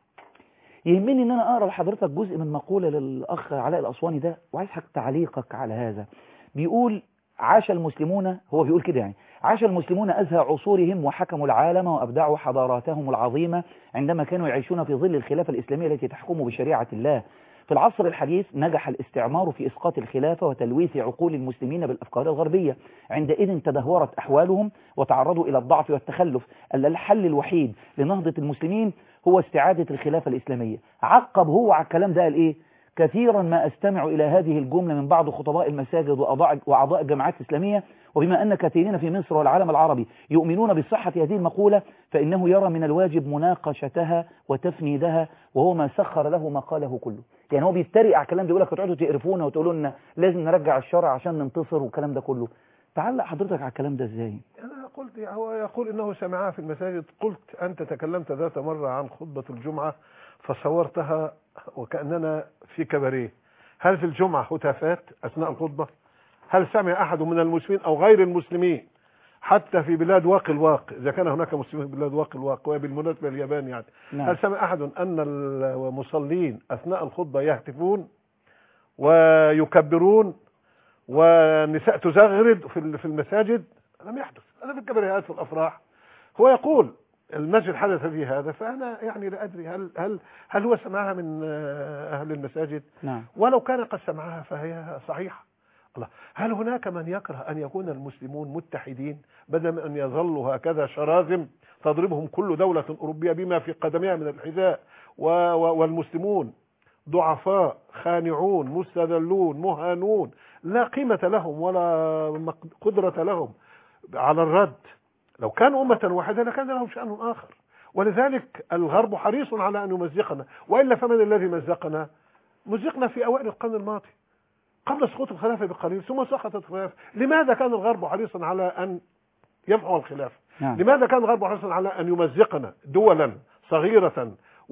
يهمني ان انا اقرا لحضرتك جزء من مقوله للاخ علاء الاسواني ده، وعايز حضرتك تعليقك على هذا. بيقول: عاش المسلمون، هو بيقول كده يعني، عاش المسلمون أزهى عصورهم وحكموا العالم وأبدعوا حضاراتهم العظيمة عندما كانوا يعيشون في ظل الخلافة الإسلامية التي تحكم بشريعة الله. في العصر الحديث نجح الاستعمار في إسقاط الخلافة وتلويث عقول المسلمين بالأفكار الغربية. عندئذ تدهورت أحوالهم وتعرضوا إلى الضعف والتخلف. الحل الوحيد لنهضة المسلمين هو استعادة الخلافة الإسلامية. عقب هو على الكلام ده قال إيه؟ كثيرا ما أستمع إلى هذه الجملة من بعض خطباء المساجد وأعضاء الجماعات الإسلامية، وبما أن كثيرين في مصر والعالم العربي يؤمنون بصحة هذه المقولة، فإنه يرى من الواجب مناقشتها وتفنيدها، وهو ما سخر له ما قاله كله. يعني هو بيتريق على الكلام ده، يقول لك تقعدوا تقرفونا وتقولوا لنا لازم نرجع الشرع عشان ننتصر والكلام ده كله. تعلق حضرتك على الكلام ده ازاي؟ أنا قلت هو يقول إنه سمعها في المساجد. قلت أنت تكلمت ذات مرة عن خطبة الجمعة فصورتها وكأننا في كباريه. هل في الجمعة هتافات أثناء الخطبة؟ هل سمع أحد من المسلمين أو غير المسلمين حتى في بلاد واقي الواقع، إذا كان هناك مسلمين في بلاد واقي الواقع وبالمناسبة اليابان يعني، نعم. هل سمع أحد أن المصلين أثناء الخطبة يهتفون ويكبرون والنساء تزغرد في المساجد؟ لم يحدث. هذا في الكباريات في الأفراح. هو يقول المسجد حدث فيه هذا، فأنا يعني لا أدري هل هل هل هو سمعها من أهل المساجد؟ نعم. ولو كان قد سمعها فهي صحيحة. الله، هل هناك من يكره أن يكون المسلمون متحدين بدل من أن يظلوا هكذا شراذم تضربهم كل دولة أوروبية بما في قدمها من الحذاء، والمسلمون ضعفاء خانعون مستذلون مهانون لا قيمة لهم ولا قدرة لهم على الرد؟ لو كانوا أمة واحدة لكان لهم شأن آخر. ولذلك الغرب حريص على أن يمزقنا، وإلا فمن الذي مزقنا؟ مزقنا في أوائل القرن الماضي قبل سقوط الخلافة بقليل، ثم سقطت الخلافة. لماذا كان الغرب حريصا على أن يمحو الخلافة؟ نعم. لماذا كان الغرب حريصا على أن يمزقنا دولا صغيرة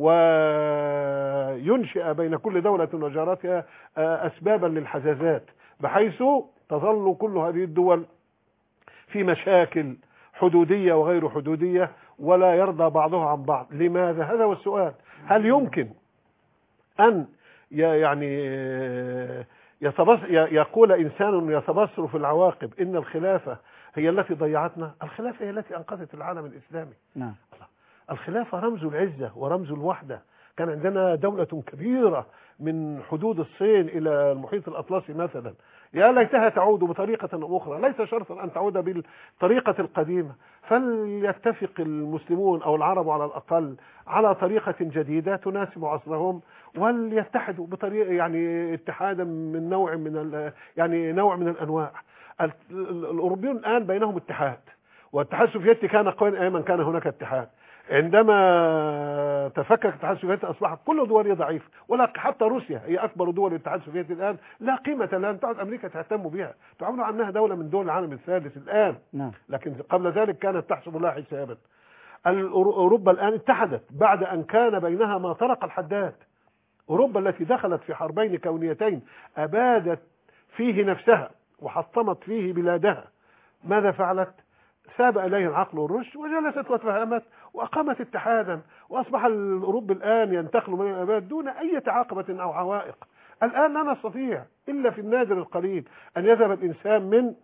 وينشئ بين كل دولة وجاراتها أسبابا للحزازات، بحيث تظل كل هذه الدول في مشاكل حدودية وغير حدودية ولا يرضى بعضها عن بعض؟ لماذا؟ هذا هو السؤال. هل يمكن أن يعني يتبص يقول إنسان يتبصر في العواقب إن الخلافة هي التي ضيعتنا؟ الخلافة هي التي أنقذت العالم الإسلامي. نعم. الخلافة رمز العزة ورمز الوحدة. كان عندنا دولة كبيرة من حدود الصين إلى المحيط الأطلسي مثلا، يا ليتها تعود بطريقة أخرى، ليس شرطا أن تعود بالطريقة القديمة. فليتفق المسلمون أو العرب على الأقل على طريقة جديدة تناسب عصرهم، وليتحدوا بطريقة يعني اتحادا من نوع من يعني نوع من الأنواع. الأوروبيون الآن بينهم اتحاد، والاتحاد السوفيتي كان قويا أيام كان هناك اتحاد. عندما تفكك الاتحاد السوفيتي أصبحت كل دول ضعيفة، ولا حتى روسيا هي أكبر دول الاتحاد السوفيتي الآن لا قيمة لها. لم تعد أمريكا تهتم بها، تعامل عنها دولة من دول العالم الثالث الآن. نعم. لكن قبل ذلك كانت تحسب لها حسابا. أوروبا الآن اتحدت بعد أن كان بينها ما طرق الحداد. أوروبا التي دخلت في حربين كونيتين أبادت فيه نفسها وحطمت فيه بلادها، ماذا فعلت؟ ساب إليه العقل والرشد وجلست وتفهمت وأقامت اتحادا، وأصبح الأوروب الآن ينتقل من الأباد دون أي عقبة أو عوائق. الآن لا نستطيع إلا في النادر القليل أن يذهب الإنسان من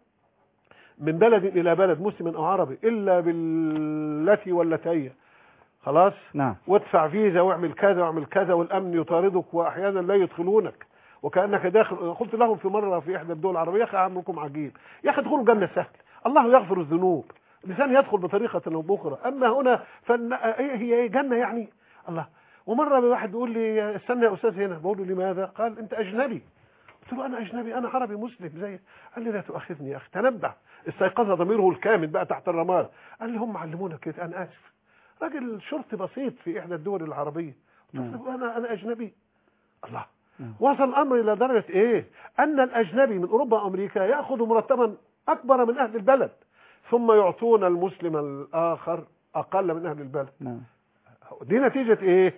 من بلد إلى بلد مسلم أو عربي إلا بالتي والتي خلاص. نعم. وادفع فيزا واعمل كذا واعمل كذا والأمن يطاردك وأحيانا لا يدخلونك وكأنك داخل. قلت لهم في مرة في إحدى الدول العربية يا أخي عمركم عجيب، يا أخي ادخلوا الجنة سهل، الله يغفر الذنوب، الإنسان يدخل بطريقة أو بأخرى. أما هنا فن... هي جنة يعني الله. ومرة واحد بيقول لي استنى يا أستاذ هنا، بقول له لماذا؟ قال أنت أجنبي. قلت له أنا أجنبي؟ أنا عربي مسلم زي. قال لي لا تؤاخذني يا أخي، تنبع، استيقظ ضميره الكامل بقى تحت الرماد. قال لي هم علمونا كده، أنا آسف، راجل شرطي بسيط في إحدى الدول العربية. قلت له أنا أنا أجنبي. الله. وصل الأمر إلى درجة إيه؟ أن الأجنبي من أوروبا وأمريكا يأخذ مرتبا أكبر من أهل البلد، ثم يعطون المسلم الآخر أقل من أهل البلد. نعم. دي نتيجة إيه؟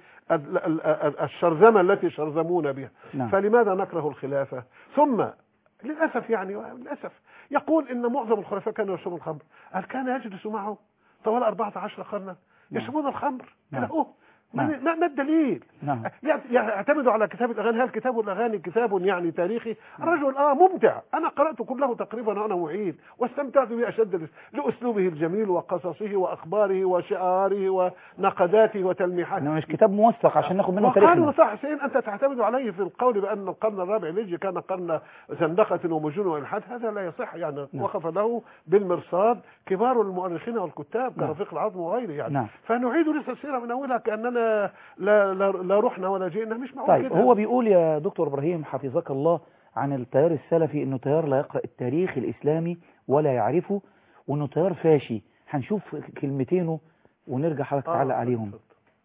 الشرذمة التي شرذمونا بها. نعم. فلماذا نكره الخلافة؟ ثم للأسف يعني للأسف يقول إن معظم الخلفاء كانوا يشربون الخمر. هل كان يجلس معه طوال أربعة عشر قرنا يشربون الخمر؟ نعم. لا. ما ما الدليل؟ نعم. يعتمدوا على كتاب الأغاني. هل كتاب الأغاني كتاب يعني تاريخي؟ الرجل آه ممتع، أنا قرأت كله تقريبا وأنا معيد واستمتعت به أشد لأسلوبه الجميل وقصصه وأخباره وشعاره ونقداته وتلميحاته. مش كتاب موثق عشان ناخد منه تاريخنا. وقالوا صح حسين أنت تعتمد عليه في القول بأن القرن الرابع الهجري كان قرن زندقة ومجون وإلحاد، هذا لا يصح يعني. نعم. وقف له بالمرصاد كبار المؤرخين والكتاب كرفيق العظم وغيره يعني. نعم. فنعيد لسه السيرة من أولها كأننا لا لا لا رحنا ولا جئنا، مش معقول. طيب كده. هو بيقول يا دكتور إبراهيم حفظك الله عن التيار السلفي انه تيار لا يقرأ التاريخ الإسلامي ولا يعرفه، وانه تيار فاشي. هنشوف كلمتينه ونرجع حضرتك آه تعلق عليهم.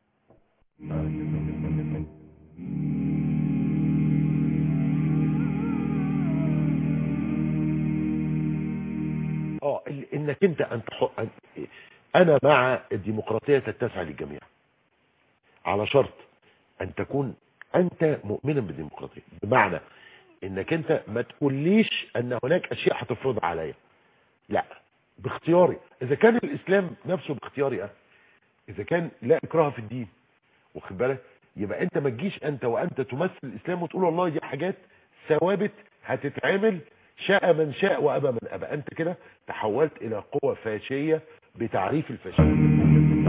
اه انك انت ان تحق... انا مع الديمقراطية تتسع للجميع على شرط ان تكون انت مؤمنا بالديمقراطية، بمعنى انك انت ما تقوليش ان هناك اشياء هتفرض عليا، لا، باختياري. اذا كان الاسلام نفسه باختياري أه. اذا كان لا اكراه في الدين، واخد بالك، يبقى انت ما تجيش انت وانت تمثل الاسلام وتقول والله دي حاجات ثوابت هتتعمل شاء من شاء وابى من ابى. انت كده تحولت الى قوة فاشية بتعريف الفاشية.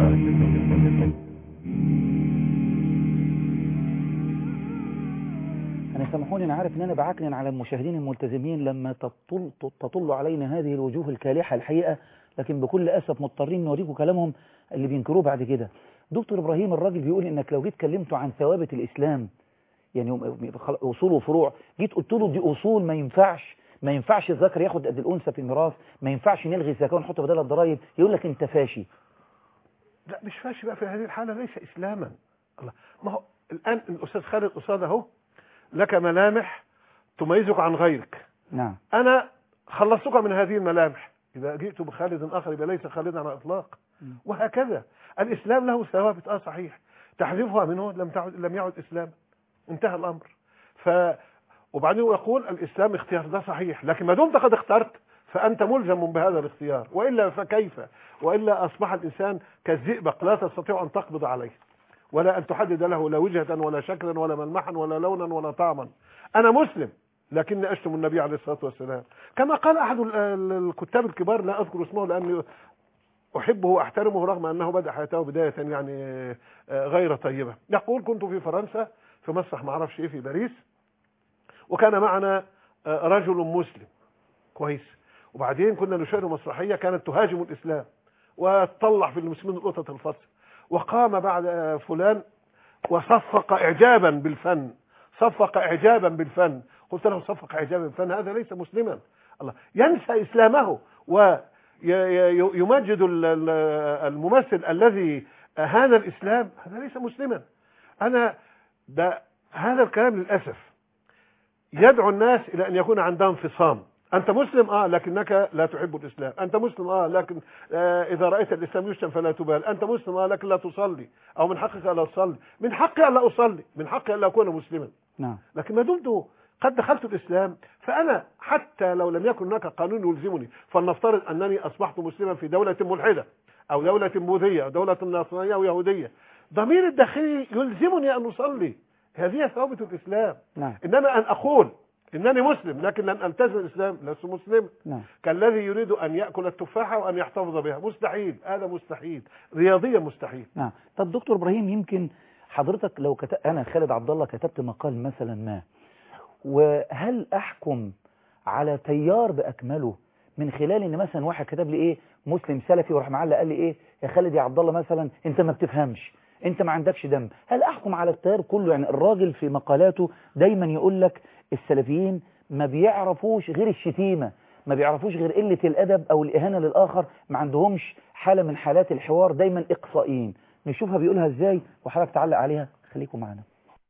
أنا سامحوني، أنا عارف إن أنا بعكنن على المشاهدين الملتزمين لما تطل, تطل علينا هذه الوجوه الكالحة الحقيقة، لكن بكل أسف مضطرين نوريكم كلامهم اللي بينكروه بعد كده. دكتور إبراهيم الراجل بيقول إنك لو جيت كلمته عن ثوابت الإسلام يعني أصول وفروع، جيت قلت له دي أصول ما ينفعش ما ينفعش الذكر ياخد قد الأنثى في الميراث، ما ينفعش نلغي الزكاة ونحط بدلها الضرايب، يقول لك أنت فاشي. لا مش فاشي بقى في هذه الحالة، ليس إسلاما. الله، ما هو الآن الأستاذ خالد قصاد اهو لك ملامح تميزك عن غيرك. نعم. أنا خلصتك من هذه الملامح، إذا جئت بخالد آخر يبقى ليس خالدا على الإطلاق. وهكذا الإسلام له ثوابت آه صحيح، تحذفها منه لم تعد لم يعد إسلام، انتهى الأمر. ف وبعدين يقول الإسلام اختيار، ده صحيح، لكن ما دمت قد اخترت فأنت ملزم بهذا الاختيار، وإلا فكيف؟ وإلا أصبح الإنسان كالذئبق لا تستطيع أن تقبض عليه ولا أن تحدد له لا وجهة ولا شكلا ولا ملمحا ولا لونا ولا طعما. أنا مسلم لكني أشتم النبي عليه الصلاة والسلام، كما قال أحد الكتاب الكبار لا أذكر اسمه لأني أحبه وأحترمه رغم أنه بدأ حياته بداية يعني غير طيبة. يقول كنت في فرنسا في مسرح ما أعرفش إيه في باريس، وكان معنا رجل مسلم كويس، وبعدين كنا نشاهد مسرحية كانت تهاجم الإسلام وتطلع في المسلمين القطط الفصل، وقام بعد فلان وصفق إعجابا بالفن، صفق إعجابا بالفن. قلت له صفق إعجابا بالفن، هذا ليس مسلما. الله، ينسى إسلامه ويمجد الممثل الذي هان الإسلام، هذا ليس مسلما. أنا ده هذا الكلام للأسف يدعو الناس إلى أن يكون عندهم انفصام انت مسلم اه لكنك لا تحب الاسلام، انت مسلم اه لكن آه اذا رايت الاسلام يشتم فلا تبال، انت مسلم اه لكن لا تصلي، او من حقك الا تصلي، من حقي الا اصلي، من حقي الا اكون مسلما. نعم. لكن ما دمت قد دخلت الاسلام فانا حتى لو لم يكن هناك قانون يلزمني، فلنفترض انني اصبحت مسلما في دوله ملحده او دوله بوذيه او دوله نصرانيه او يهوديه، ضمير الداخلي يلزمني ان اصلي، هذه ثوابت الاسلام. نعم. انما ان اقول انني مسلم لكن لن التزم الاسلام لست مسلم. نعم. كالذي يريد ان ياكل التفاحه وان يحتفظ بها، مستحيل، هذا مستحيل، رياضيا مستحيل. نعم. طب دكتور ابراهيم، يمكن حضرتك لو كتب انا خالد عبد الله كتبت مقال مثلا ما، وهل احكم على تيار باكمله من خلال ان مثلا واحد كتب لي ايه مسلم سلفي وراح معلق قال لي ايه يا خالد يا عبد الله مثلا انت ما بتفهمش، انت ما عندكش دم، هل احكم على التيار كله؟ يعني الراجل في مقالاته دايما يقول لك السلفيين ما بيعرفوش غير الشتيمة، ما بيعرفوش غير قلة الادب او الاهانة للاخر، ما عندهمش حالة من حالات الحوار، دايما اقصائيين. نشوفها بيقولها ازاي وحضرتك تعلق عليها، خليكم معنا.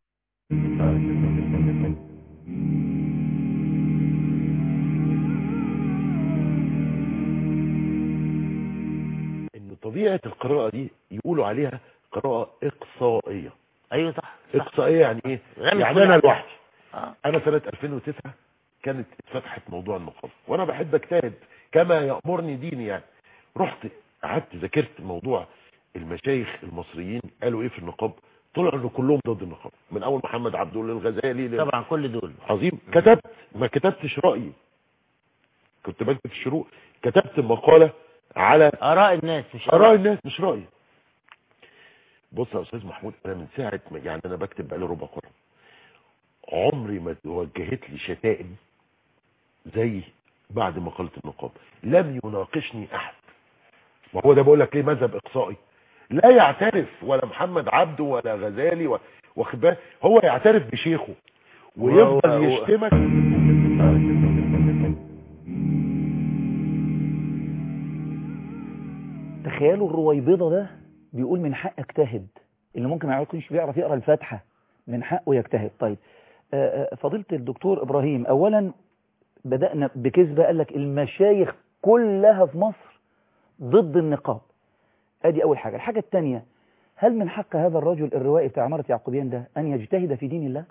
ان طبيعة القراءة دي يقولوا عليها قراءة اقصائية. ايوه صح, صح. اقصائية يعني ايه؟ يعني انا لوحدي. آه. انا سنة ألفين وتسعة كانت اتفتحت موضوع النقاب وانا بحب اجتهد كما يأمرني ديني، يعني رحت قعدت ذاكرت موضوع المشايخ المصريين قالوا ايه في النقاب، طلع انه كلهم ضد النقاب، من اول محمد عبد الله الغزالي ل... طبعا كل دول عظيم. كتبت، ما كتبتش رأيي، كنت بكتب في الشروق، كتبت مقالة على اراء الناس مش اراء الناس مش رأيي. بص يا استاذ محمود، انا من ساعة ما يعني انا بكتب بقالي ربع قرن عمري ما وجهت لي شتائم زي بعد مقالة النقاب. لم يناقشني احد، ما هو ده بقول لك ليه مذهب اقصائي، لا يعترف ولا محمد عبده ولا غزالي و... واخد بالك، هو يعترف بشيخه ويفضل و... يشتمك. تخيلوا الرويبضة ده بيقول من حق اجتهد، اللي ممكن ما يكونش بيعرف يقرأ الفاتحة من حقه يجتهد. طيب فضيلة الدكتور إبراهيم، أولا بدأنا بكذبة، قال لك المشايخ كلها في مصر ضد النقاب، ادي اول حاجة. الحاجة الثانية، هل من حق هذا الرجل الروائي بتاع عمارة يعقوبيان ده ان يجتهد في دين الله؟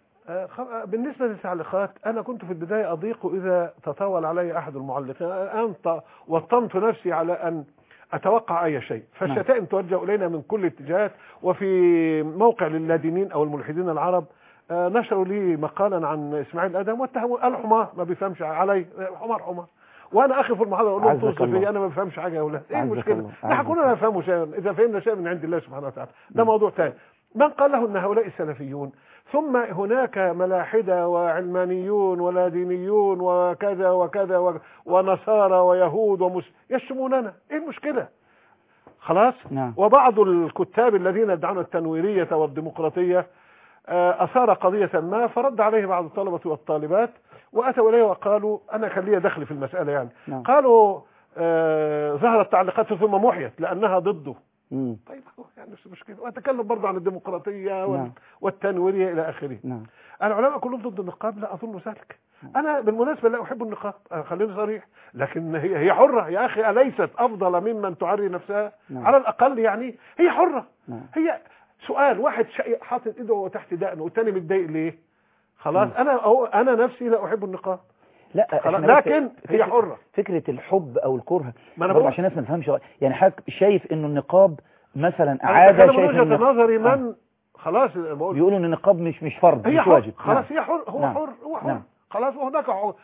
بالنسبة للتعليقات انا كنت في البداية اضيق اذا تطاول علي احد المعلقين، انت وطنت نفسي على ان اتوقع اي شيء، فالشتائم توجه الينا من كل اتجاهات. وفي موقع للادينين او الملحدين العرب نشروا لي مقالا عن اسماعيل ادم واتهموا الحمار ما بيفهمش علي، حمار حمار، وانا اخي في المحاضره اقول لهم توصف لي انا ما بفهمش حاجه يا اولاد، ايه المشكله؟ نحن كلنا نفهم شيئا، اذا فهمنا شيئا من عند الله سبحانه وتعالى، ده موضوع ثاني. من قال له ان هؤلاء السلفيون، ثم هناك ملاحده وعلمانيون ولا دينيون وكذا وكذا ونصارى ويهود ومسلمين يشتموننا، ايه المشكله؟ خلاص. نعم. وبعض الكتاب الذين يدعون التنويريه والديمقراطيه اثار قضيه ما، فرد عليه بعض الطلبه والطالبات واتوا اليه وقالوا انا كان لي دخل في المساله يعني. نعم. قالوا آه ظهرت تعليقاته ثم محيت لانها ضده. مم. طيب يعني مش مشكله، واتكلم برضه عن الديمقراطيه وال... نعم. والتنويريه الى اخره. نعم. العلماء كلهم ضد النقاب؟ لا اظن ذلك. انا بالمناسبه لا احب النقاب، خليني صريح، لكن هي هي حره يا اخي، اليست افضل ممن تعري نفسها؟ نعم. على الاقل يعني هي حره. نعم. هي سؤال، واحد حاطط ايده تحت دقنه والثاني متضايق ليه؟ خلاص. مم. انا انا نفسي لا احب النقاب، لا لكن هي حرة. فكرة الحب او الكره برضه عشان الناس ما تفهمش، يعني حضرتك شايف انه النقاب مثلا عادة، انا شايف من وجهة نظري من آه. خلاص بيقولوا ان النقاب مش مش فرض، مش حر. واجب. خلاص. نعم. هي حر، هو نعم. حر هو حر. نعم. خلاص. وهناك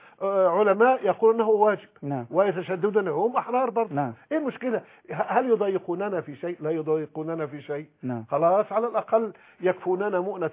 علماء يقولون انه واجب. نعم. ويتشددون، هم احرار برضه. نعم. ايه المشكله؟ هل يضايقوننا في شيء؟ لا يضايقوننا في شيء. نعم. خلاص، على الاقل يكفوننا مؤنه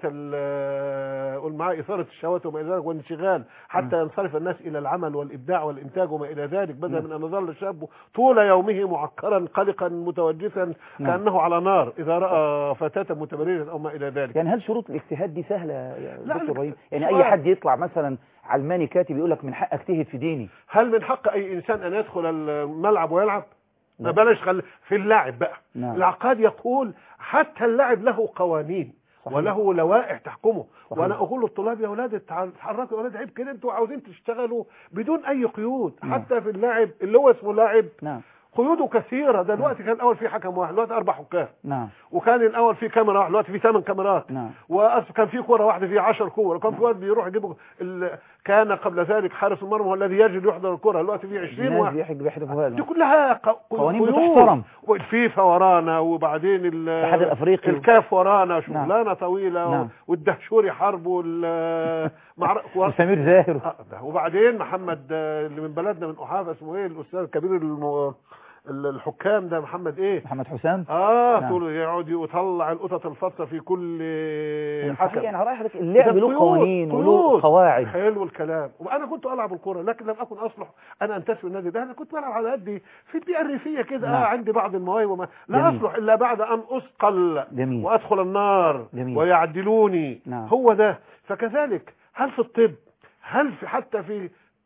مع اثاره الشهوات وما الى ذلك والانشغال حتى نعم. ينصرف الناس الى العمل والابداع والانتاج وما الى ذلك، بدلا نعم. من ان يظل الشاب طول يومه معكرا قلقا متوجسا نعم. كانه على نار اذا راى فتاه متبرجه او ما الى ذلك. يعني هل شروط الاجتهاد دي سهله يا دكتور ابراهيم؟ يعني اي حد يطلع مثلا علماني كاتب يقول لك من حق اجتهد في ديني، هل من حق اي انسان ان يدخل الملعب ويلعب؟ ما بلاش خل... في اللعب بقى. نعم. العقاد يقول حتى اللعب له قوانين صحيح. وله لوائح تحكمه. صحيح. وانا اقول للطلاب يا اولاد اتحركوا يا اولاد، عيب كده انتوا عاوزين تشتغلوا بدون اي قيود. نعم. حتى في اللاعب اللي هو اسمه لاعب نعم قيوده كثيره. ده دلوقتي كان الاول في حكم واحد، دلوقتي اربع حكام. نعم وكان الاول في كاميرا واحده، دلوقتي في ثمان كاميرات. نعم وكان في كره واحده في عشر كور، وكان في واحد بيروح يجيب ال... كان قبل ذلك حارس المرمى هو الذي يجب يحضر الكره، دلوقتي في عشرين واحد. بيحدفوا دي كلها ق... قوانين بتحترم. والفيفا ورانا، وبعدين ال... الاتحاد الافريقي، الكاف ورانا، شغلانه نعم. طويله. نعم. والدهشوري حرب وال معر... وسمير زاهر. وبعدين محمد اللي من بلدنا من احافه اسمه ايه الاستاذ الكبير الم... الحكام ده محمد ايه محمد حسام. اه نعم. طول يقعد ويطلع القطط الفصه في كل حكم. يعني رايح حضرتك اللعب له قوانين وله قواعد. حلو الكلام. وانا كنت العب الكوره لكن لم اكن اصلح انا انتسب النادي ده. انا كنت بلعب على قدي في البيئه الريفيه كده. نعم. اه عندي بعض المواهب وما لا جميل. اصلح الا بعد ان اثقل. جميل. وادخل النار. جميل. ويعدلوني. نعم. هو ده. فكذلك هل في الطب، هل في حتى في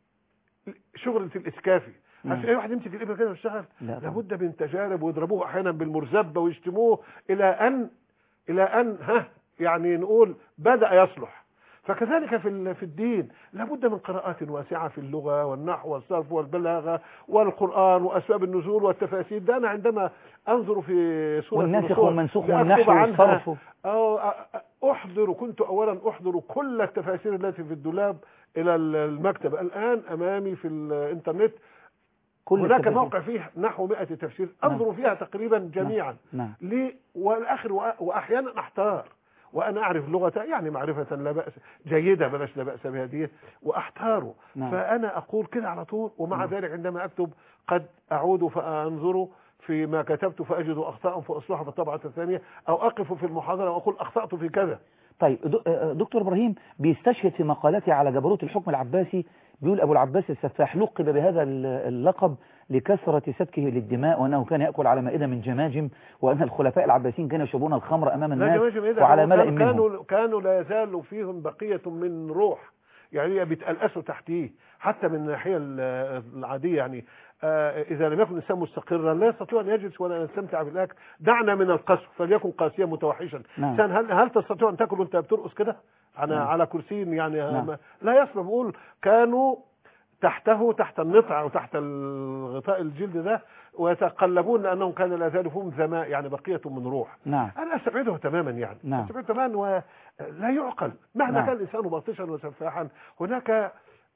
شغله الاسكافي، عشان اي واحد يمسك الابره كده ويشتغل؟ لابد من تجارب، ويضربوه احيانا بالمرزبه ويشتموه الى ان الى ان ها يعني نقول بدا يصلح. فكذلك في في الدين لابد من قراءات واسعه في اللغه والنحو والصرف والبلاغه والقران واسباب النزول والتفاسير. ده انا عندما انظر في سوره والناسخ والمنسوخ والنحو عنها والصرف او احضر كنت اولا احضر كل التفاسير التي في الدولاب الى المكتب. الان امامي في الانترنت كل هناك التفاسير. موقع فيه نحو مئة تفسير انظر فيها تقريبا جميعا. نعم. لي والاخر واحيانا احتار وانا اعرف لغه يعني معرفه لا باس جيده بلاش لا باس بها دي واحتاره. نعم. فانا اقول كده على طول. ومع نعم. ذلك عندما اكتب قد اعود فانظر فيما كتبت فاجد اخطاء فاصلحها في الطبعه الثانيه، او اقف في المحاضره واقول اخطات في كذا. طيب دكتور ابراهيم بيستشهد في مقالته على جبروت الحكم العباسي، بيقول ابو العباس السفاح لقب بهذا اللقب لكثرة سفكه للدماء، وانه كان ياكل على مائده من جماجم، وان الخلفاء العباسيين كانوا يشربون الخمر امام الناس وعلى ملأ منهم. كانوا كانوا لا يزال فيهم بقيه من روح، يعني بيتألأسوا تحتيه حتى من الناحيه العاديه. يعني آه اذا لم يكن الانسان مستقرا لا يستطيع ان يجلس ولا يستمتع بالاكل. دعنا من القسو فليكن قاسيا متوحشا. نعم. هل هل تستطيع ان تاكل وانت بترقص كده على نعم. على كرسي يعني؟ نعم. لا يصلح. بقول كانوا تحته تحت النطع او تحت الغطاء الجلد ده ويتقلبون لانهم كان لا زالوا فيهم ذماء يعني بقيه من روح. نعم. انا استبعده تماما يعني. نعم. استبعده تماما ولا يعقل مهما نعم. كان الانسان باطشا وسفاحا. هناك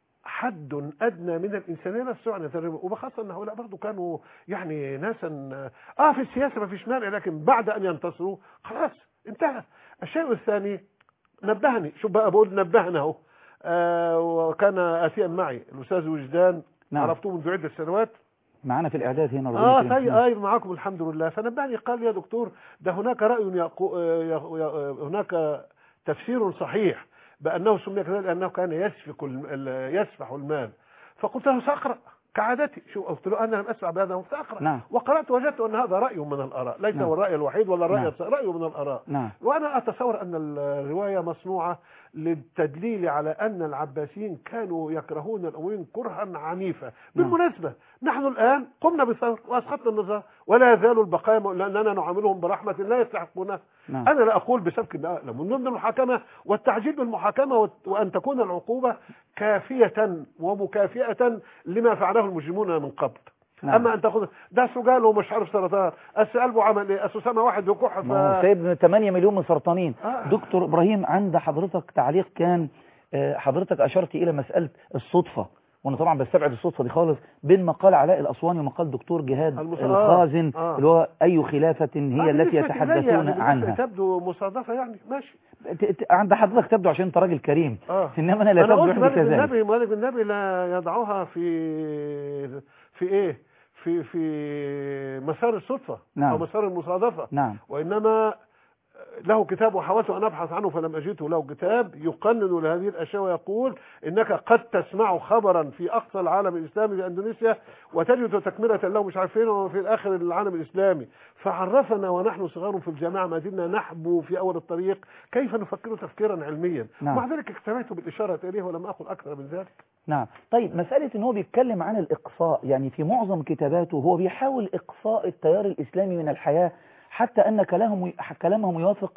حد ادنى من الانسانيه لا تستطيع ان يتجاوزه. وبخاصه ان هؤلاء برضه كانوا يعني ناسا اه في السياسه ما فيش مانع، لكن بعد ان ينتصروا خلاص انتهى. الشيء الثاني نبهني، شوف بقى بقول نبهنا اهو. آه وكان اتيا معي الاستاذ وجدان. نعم. عرفتوه منذ عده سنوات معنا في الاعداد هنا. اه طيب اي معاكم الحمد لله. فنبهني قال يا دكتور ده هناك راي يقو... هناك تفسير صحيح بانه سمي كذلك لانه كان يسفك يسفح المال. فقلت له ساقرا كعادتي. شو قلت له انا لم اسمع بهذا فاقرا. نعم. وقرات وجدت ان هذا راي من الاراء ليس نعم. هو الراي الوحيد ولا الراي نعم. راي من الاراء. نعم. وانا اتصور ان الروايه مصنوعه للتدليل على ان العباسيين كانوا يكرهون الامويين كرها عنيفا. بالمناسبه نحن الان قمنا بثور واسقطنا النظام ولا يزال البقايا لاننا نعاملهم برحمه لا يستحقونها. نعم. انا لا اقول بسفك الدماء من ضمن المحاكمه والتعجيل بالمحاكمه وان تكون العقوبه كافيه ومكافئه لما فعله المجرمون من قبل. نعم. اما ان تاخذ ده سجال ومش عارف سرطان قلبه عمل ايه اسامه واحد بكح ف سايب ثمانية مليون من سرطانين. آه. دكتور ابراهيم عند حضرتك تعليق كان حضرتك اشرت الى مساله الصدفه، وانا طبعا بستبعد الصدفه دي خالص، بين مقال علاء الاسواني ومقال دكتور جهاد الخازن آه. اللي هو اي خلافه هي آه. التي يتحدثون يعني عنها. تبدو مصادفه يعني ماشي عند حضرتك تبدو عشان انت راجل كريم. آه. انما انا لا تبدو عندي كذلك. النبي مالك النبي لا يضعها في في ايه في في مسار الصدفه. نعم. او مسار المصادفه. نعم. وانما له كتاب وحاولت ان ابحث عنه فلم اجده. له كتاب يقنن لهذه الاشياء ويقول انك قد تسمع خبرا في اقصى العالم الاسلامي في اندونيسيا وتجد تكمله له مش عارفين وفي الاخر العالم الاسلامي. فعرفنا ونحن صغار في الجامعه ما زلنا نحبو في اول الطريق كيف نفكر تفكيرا علميا. نعم. ومع ذلك اكتفيت بالاشاره اليه ولم اقل اكثر من ذلك. نعم. طيب مساله ان هو بيتكلم عن الاقصاء، يعني في معظم كتاباته هو بيحاول اقصاء التيار الاسلامي من الحياه، حتى ان كلامهم كلامهم يوافق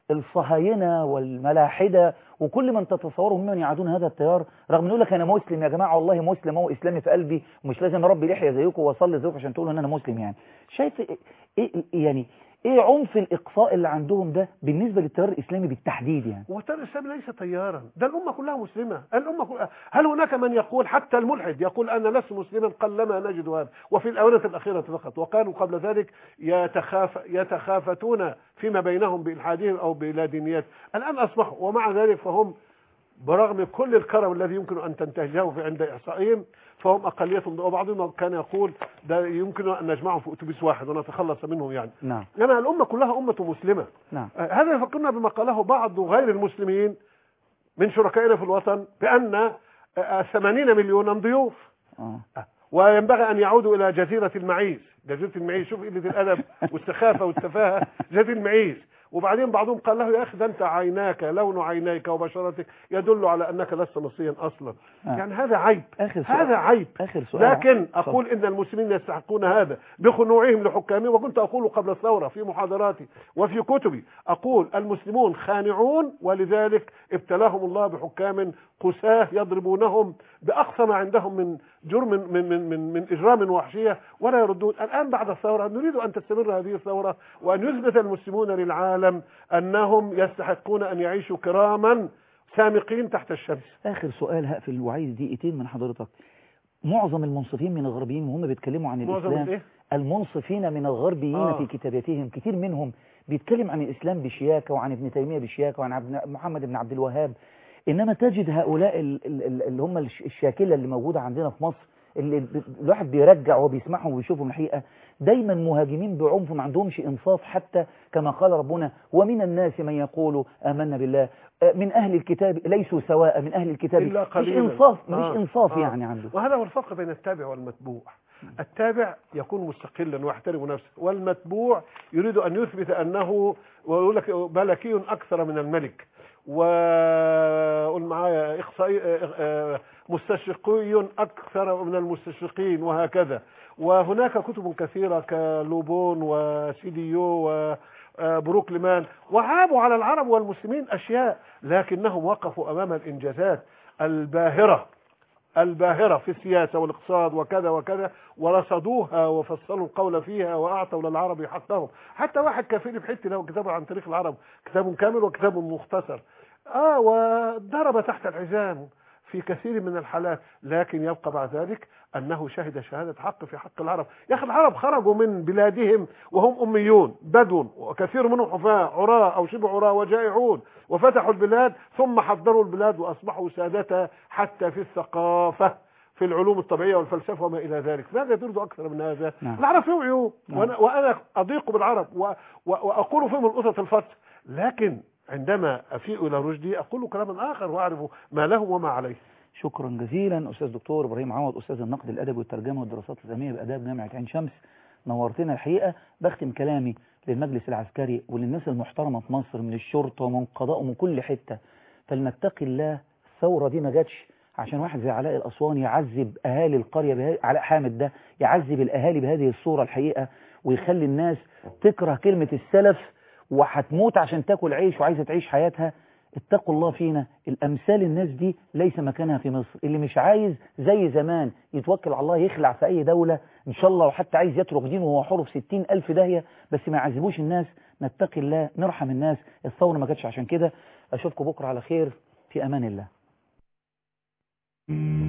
الصهاينة والملاحدة وكل من تتصوره ممن يعادون هذا التيار، رغم انه يقول لك انا مسلم يا جماعة، والله مسلم، هو اسلامي في قلبي، ومش لازم اربي لحية زيكم واصلي زيكم عشان تقولوا ان انا مسلم. يعني شايف ايه يعني ايه عنف الاقصاء اللي عندهم ده بالنسبة للتيار الاسلامي بالتحديد؟ يعني هو التيار الاسلامي ليس تيارا، ده الامه كلها مسلمه، الامه كلها. هل هناك من يقول حتى الملحد يقول انا لست مسلما؟ قلما نجد هذا، وفي الاونه الاخيره فقط، وكانوا قبل ذلك يتخاف يتخافتون فيما بينهم بالحادهم او بلادينيات، الان اصبحوا ومع ذلك فهم برغم كل الكرم الذي يمكن ان تنتهجه في عند احصائهم فهم اقليه، وبعضهم كان يقول ده يمكن ان نجمعهم في اتوبيس واحد ونتخلص منهم. يعني نعم، لما الامه كلها امه مسلمه. نعم. آه هذا يفكرنا بما قاله بعض غير المسلمين من شركائنا في الوطن بان آه ثمانين مليونا ضيوف آه. آه وينبغي ان يعودوا الى جزيره المعيز. جزيره المعيز، شوف قله الادب والسخافه والسفاهه، جزيره المعيز. وبعدين بعضهم قال له يا اخي ده انت عيناك لون عينيك وبشرتك يدل على انك لست مصريا اصلا. آه. يعني هذا عيب، آخر سؤال. هذا عيب. آخر سؤال. لكن اقول ان المسلمين يستحقون هذا بخنوعهم لحكامهم، وكنت اقول قبل الثوره في محاضراتي وفي كتبي، اقول المسلمون خانعون ولذلك ابتلاهم الله بحكام قساه يضربونهم باقصى ما عندهم من جرم من من من, من اجرام وحشيه ولا يردون. الان بعد الثوره نريد ان تستمر هذه الثوره وان يثبت المسلمون للعالم انهم يستحقون ان يعيشوا كراما سامقين تحت الشمس. اخر سؤال هقفل وعايز دقيقتين من حضرتك. معظم المنصفين من الغربيين وهم بيتكلموا عن الاسلام، إيه؟ المنصفين من الغربيين آه. في كتاباتهم كتير منهم بيتكلم عن الاسلام بشياكه وعن ابن تيميه بشياكه وعن عبد محمد بن عبد الوهاب، انما تجد هؤلاء اللي هم الشاكله اللي موجوده عندنا في مصر اللي الواحد بيرجع وهو بيسمعهم وبيشوفهم الحقيقه دايما مهاجمين بعنف، ما عندهمش انصاف، حتى كما قال ربنا ومن الناس من يقول آمنا بالله من اهل الكتاب ليسوا سواء من اهل الكتاب، مش انصاف مش آه. انصاف آه. يعني عنده. وهذا هو الفرق بين التابع والمتبوع. التابع يكون مستقلا ويحترم نفسه، والمتبوع يريد ان يثبت انه ويقول لك ملكي اكثر من الملك، وقول معايا اقصائي مستشرقي اكثر من المستشرقين وهكذا. وهناك كتب كثيره كلوبون وسيديو وبروك لمان وعابوا على العرب والمسلمين اشياء، لكنهم وقفوا امام الانجازات الباهره الباهرة في السياسة والاقتصاد وكذا وكذا، ورصدوها وفصلوا القول فيها وأعطوا للعرب حقهم. حتى واحد كافر بحتة له كتاب عن تاريخ العرب، كتاب كامل وكتاب مختصر، آه وضرب تحت الحزام في كثير من الحالات، لكن يبقى بعد ذلك أنه شهد شهادة حق في حق العرب. يا أخي العرب خرجوا من بلادهم وهم أميون بدو، وكثير منهم حفاة عراة أو شبه عراة وجائعون، وفتحوا البلاد ثم حضروا البلاد وأصبحوا سادتها حتى في الثقافة في العلوم الطبيعية والفلسفة وما إلى ذلك. ماذا تريد أكثر من هذا؟ نعم. العرب فيهم عيوب، نعم. وأنا, وأنا أضيق بالعرب و... و... وأقول فيهم القطط الفتح، لكن عندما أفيء إلى رشدي أقول كلاما آخر وأعرف ما له وما عليه. شكرا جزيلا أستاذ دكتور إبراهيم عوض، أستاذ النقد الأدبي والترجمة والدراسات الإسلامية بآداب جامعة عين شمس، نورتنا الحقيقة. بختم كلامي للمجلس العسكري وللناس المحترمة في مصر من الشرطة ومن قضاء ومن كل حتة، فلنتقي الله. الثورة دي ما جاتش عشان واحد زي علاء الأسواني يعذب أهالي القرية بها... علاء حامد ده يعذب الأهالي بهذه الصورة الحقيقة، ويخلي الناس تكره كلمة السلف وهتموت عشان تاكل عيش وعايزة تعيش حياتها. اتقوا الله فينا. الأمثال الناس دي ليس مكانها في مصر. اللي مش عايز زي زمان يتوكل على الله يخلع في أي دولة إن شاء الله، وحتى عايز يترك دينه وهو حر في ستين ألف داهية، بس ما يعذبوش الناس. نتقي الله، نرحم الناس. الثورة ما كانتش عشان كده. أشوفكم بكرة على خير، في أمان الله.